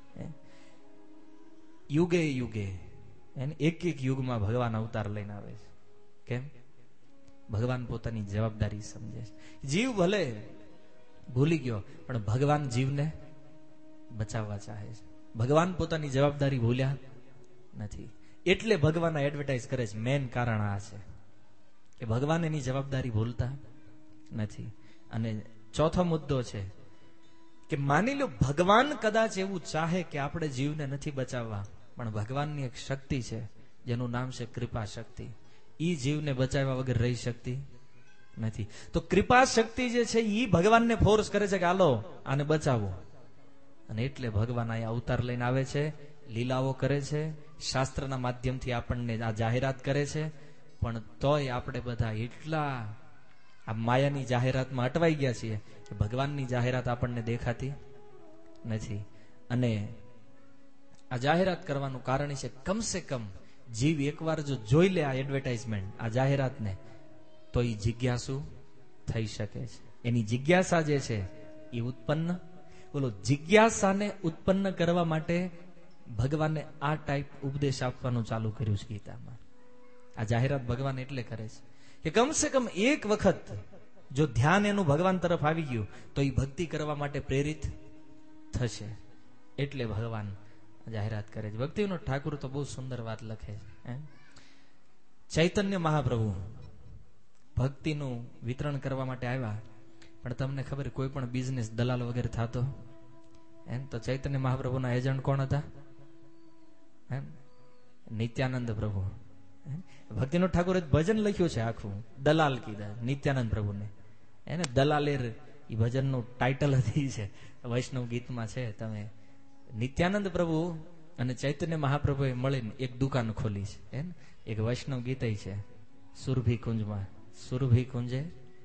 યુગે યુગે એક એક યુગમાં ભગવાન અવતાર લઈને આવે છે. કેમ? ભગવાન પોતાની જવાબદારી સમજે છે. જીવ ભલે ભૂલી ગયો, પણ ભગવાન જીવને બચાવવા ચાહે છે. ભગવાન પોતાની જવાબદારી ભૂલ્યા નથી, એટલે ભગવાન એડવર્ટાઇઝ કરે છે. મેન કારણ આ છે કે ભગવાન એની જવાબદારી ભૂલતા નથી. અને ચોથો મુદ્દો છે કે માની લો ભગવાન કદાચ એવું ચાહે કે આપણે જીવને નથી બચાવવા, પણ ભગવાનની એક શક્તિ છે જેનું નામ છે કૃપા શક્તિ. ઈ જીવને બચાવવા વગર રહી શકતી નથી. તો કૃપા શક્તિ જે છે ઈ ભગવાનને ફોર્સ કરે છે કે હાલો આને બચાવો. અને એટલે ભગવાન અહીંયા અવતાર લઈને આવે છે, લીલાઓ કરે છે, શાસ્ત્રના માધ્યમથી આપણને આ જાહેરાત કરે છે. પણ તોય આપણે બધા એટલા આ માયાની જાહેરાતમાં અટવાઈ ગયા છીએ કે ભગવાનની જાહેરાત આપણને દેખાતી નથી. અને આ જાહેરાત કરવાનું કારણ છે કમસે કમ જીવ એકવાર જો જોઈ લે આ એડવર્ટાઇઝમેન્ટ, આ જાહેરાતને, તો એ જિજ્ઞાસુ થઈ શકે છે. એની જિજ્ઞાસા જે છે એ ઉત્પન્ન, બોલો, જિજ્ઞાસાને ઉત્પન્ન કરવા માટે ભગવાને આ ટાઈપ ઉપદેશ આપવાનું ચાલુ કર્યું છે ગીતામાં. આ જાહેરાત ભગવાન એટલે કરે છે કે કમસે કમ એક વખત જો ધ્યાન એનું ભગવાન તરફ આવી ગયું તો એ ભક્તિ કરવા માટે પ્રેરિત થશે. એટલે ભગવાન જાહેરાત કરે છે. ભક્તિનો ઠાકુર તો બહુ સુંદર વાત લખે છે. ચૈતન્ય મહાપ્રભુ ભક્તિનું વિતરણ કરવા માટે આવ્યા, પણ તમને ખબર કોઈ પણ બિઝનેસ દલાલ વગેરે થતો એમ તો ચૈતન્ય મહાપ્રભુના એજન્ટ કોણ હતા? એમ નિત્યાનંદ પ્રભુ. ભક્તિનો ઠાકોરે ભજન લખ્યું છે આખું, દલાલ કીધા નિત્યાનંદ પ્રભુને. એને દલાલેર એ ભજનનું ટાઇટલ હતી છે, વૈષ્ણવ ગીતમાં છે. તમે નિત્યાનંદ પ્રભુ અને ચૈતન્ય મહાપ્રભુએ મળીને એક દુકાન ખોલી છે. એક વૈષ્ણવ ગીત છે સુરભી કુંજમાં, સુરભી કુંજે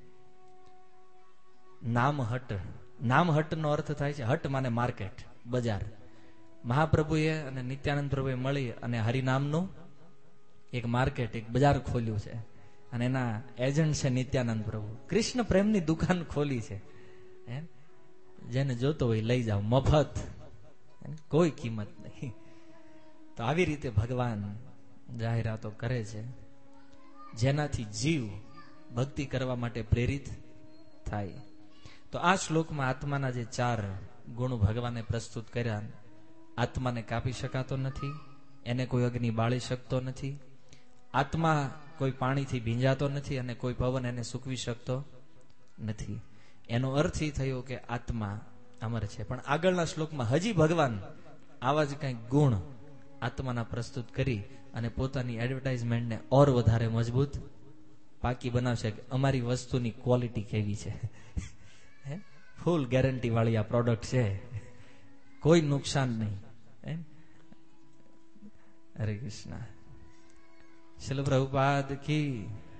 નામ હટ. નામ હટ નો અર્થ થાય છે હટ માને માર્કેટ, બજાર. મહાપ્રભુએ અને નિત્યાનંદ પ્રભુએ મળી અને હરિનામનું એક માર્કેટ, એક બજાર ખોલ્યું છે. અને એના એજન્ટ છે નિત્યાનંદ પ્રભુ. કૃષ્ણ પ્રેમની દુકાન ખોલી છે. જેને જોતો હોય લઈ જાઓ, મફત, કોઈ કિંમત નહીં. તો આવી રીતે ભગવાન જાહેરાતો કરે છે જેનાથી જીવ ભક્તિ કરવા માટે પ્રેરિત થાય. તો આ શ્લોકમાં આત્માના જે ચાર ગુણ ભગવાને પ્રસ્તુત કર્યા, આત્માને કાપી શકાતો નથી, એને કોઈ અગ્નિ બાળી શકતો નથી, આત્મા કોઈ પાણીથી ભીંજાતો નથી અને કોઈ પવન એને સૂકવી શકતો નથી. એનો અર્થ એ થયો કે આત્મા અમર છે. પણ આગળના શ્લોકમાં હજી ભગવાન આવા જ કંઈક ગુણ આત્માના પ્રસ્તુત કરી અને પોતાની એડવર્ટાઇઝમેન્ટને ઓર વધારે મજબૂત પાકી બનાવશે કે અમારી વસ્તુની ક્વોલિટી કેવી છે. ફૂલ ગેરંટી વાળી આ પ્રોડક્ટ છે, કોઈ નુકસાન નહીં. હરે કૃષ્ણ. શિલ પ્રભુપાદ કી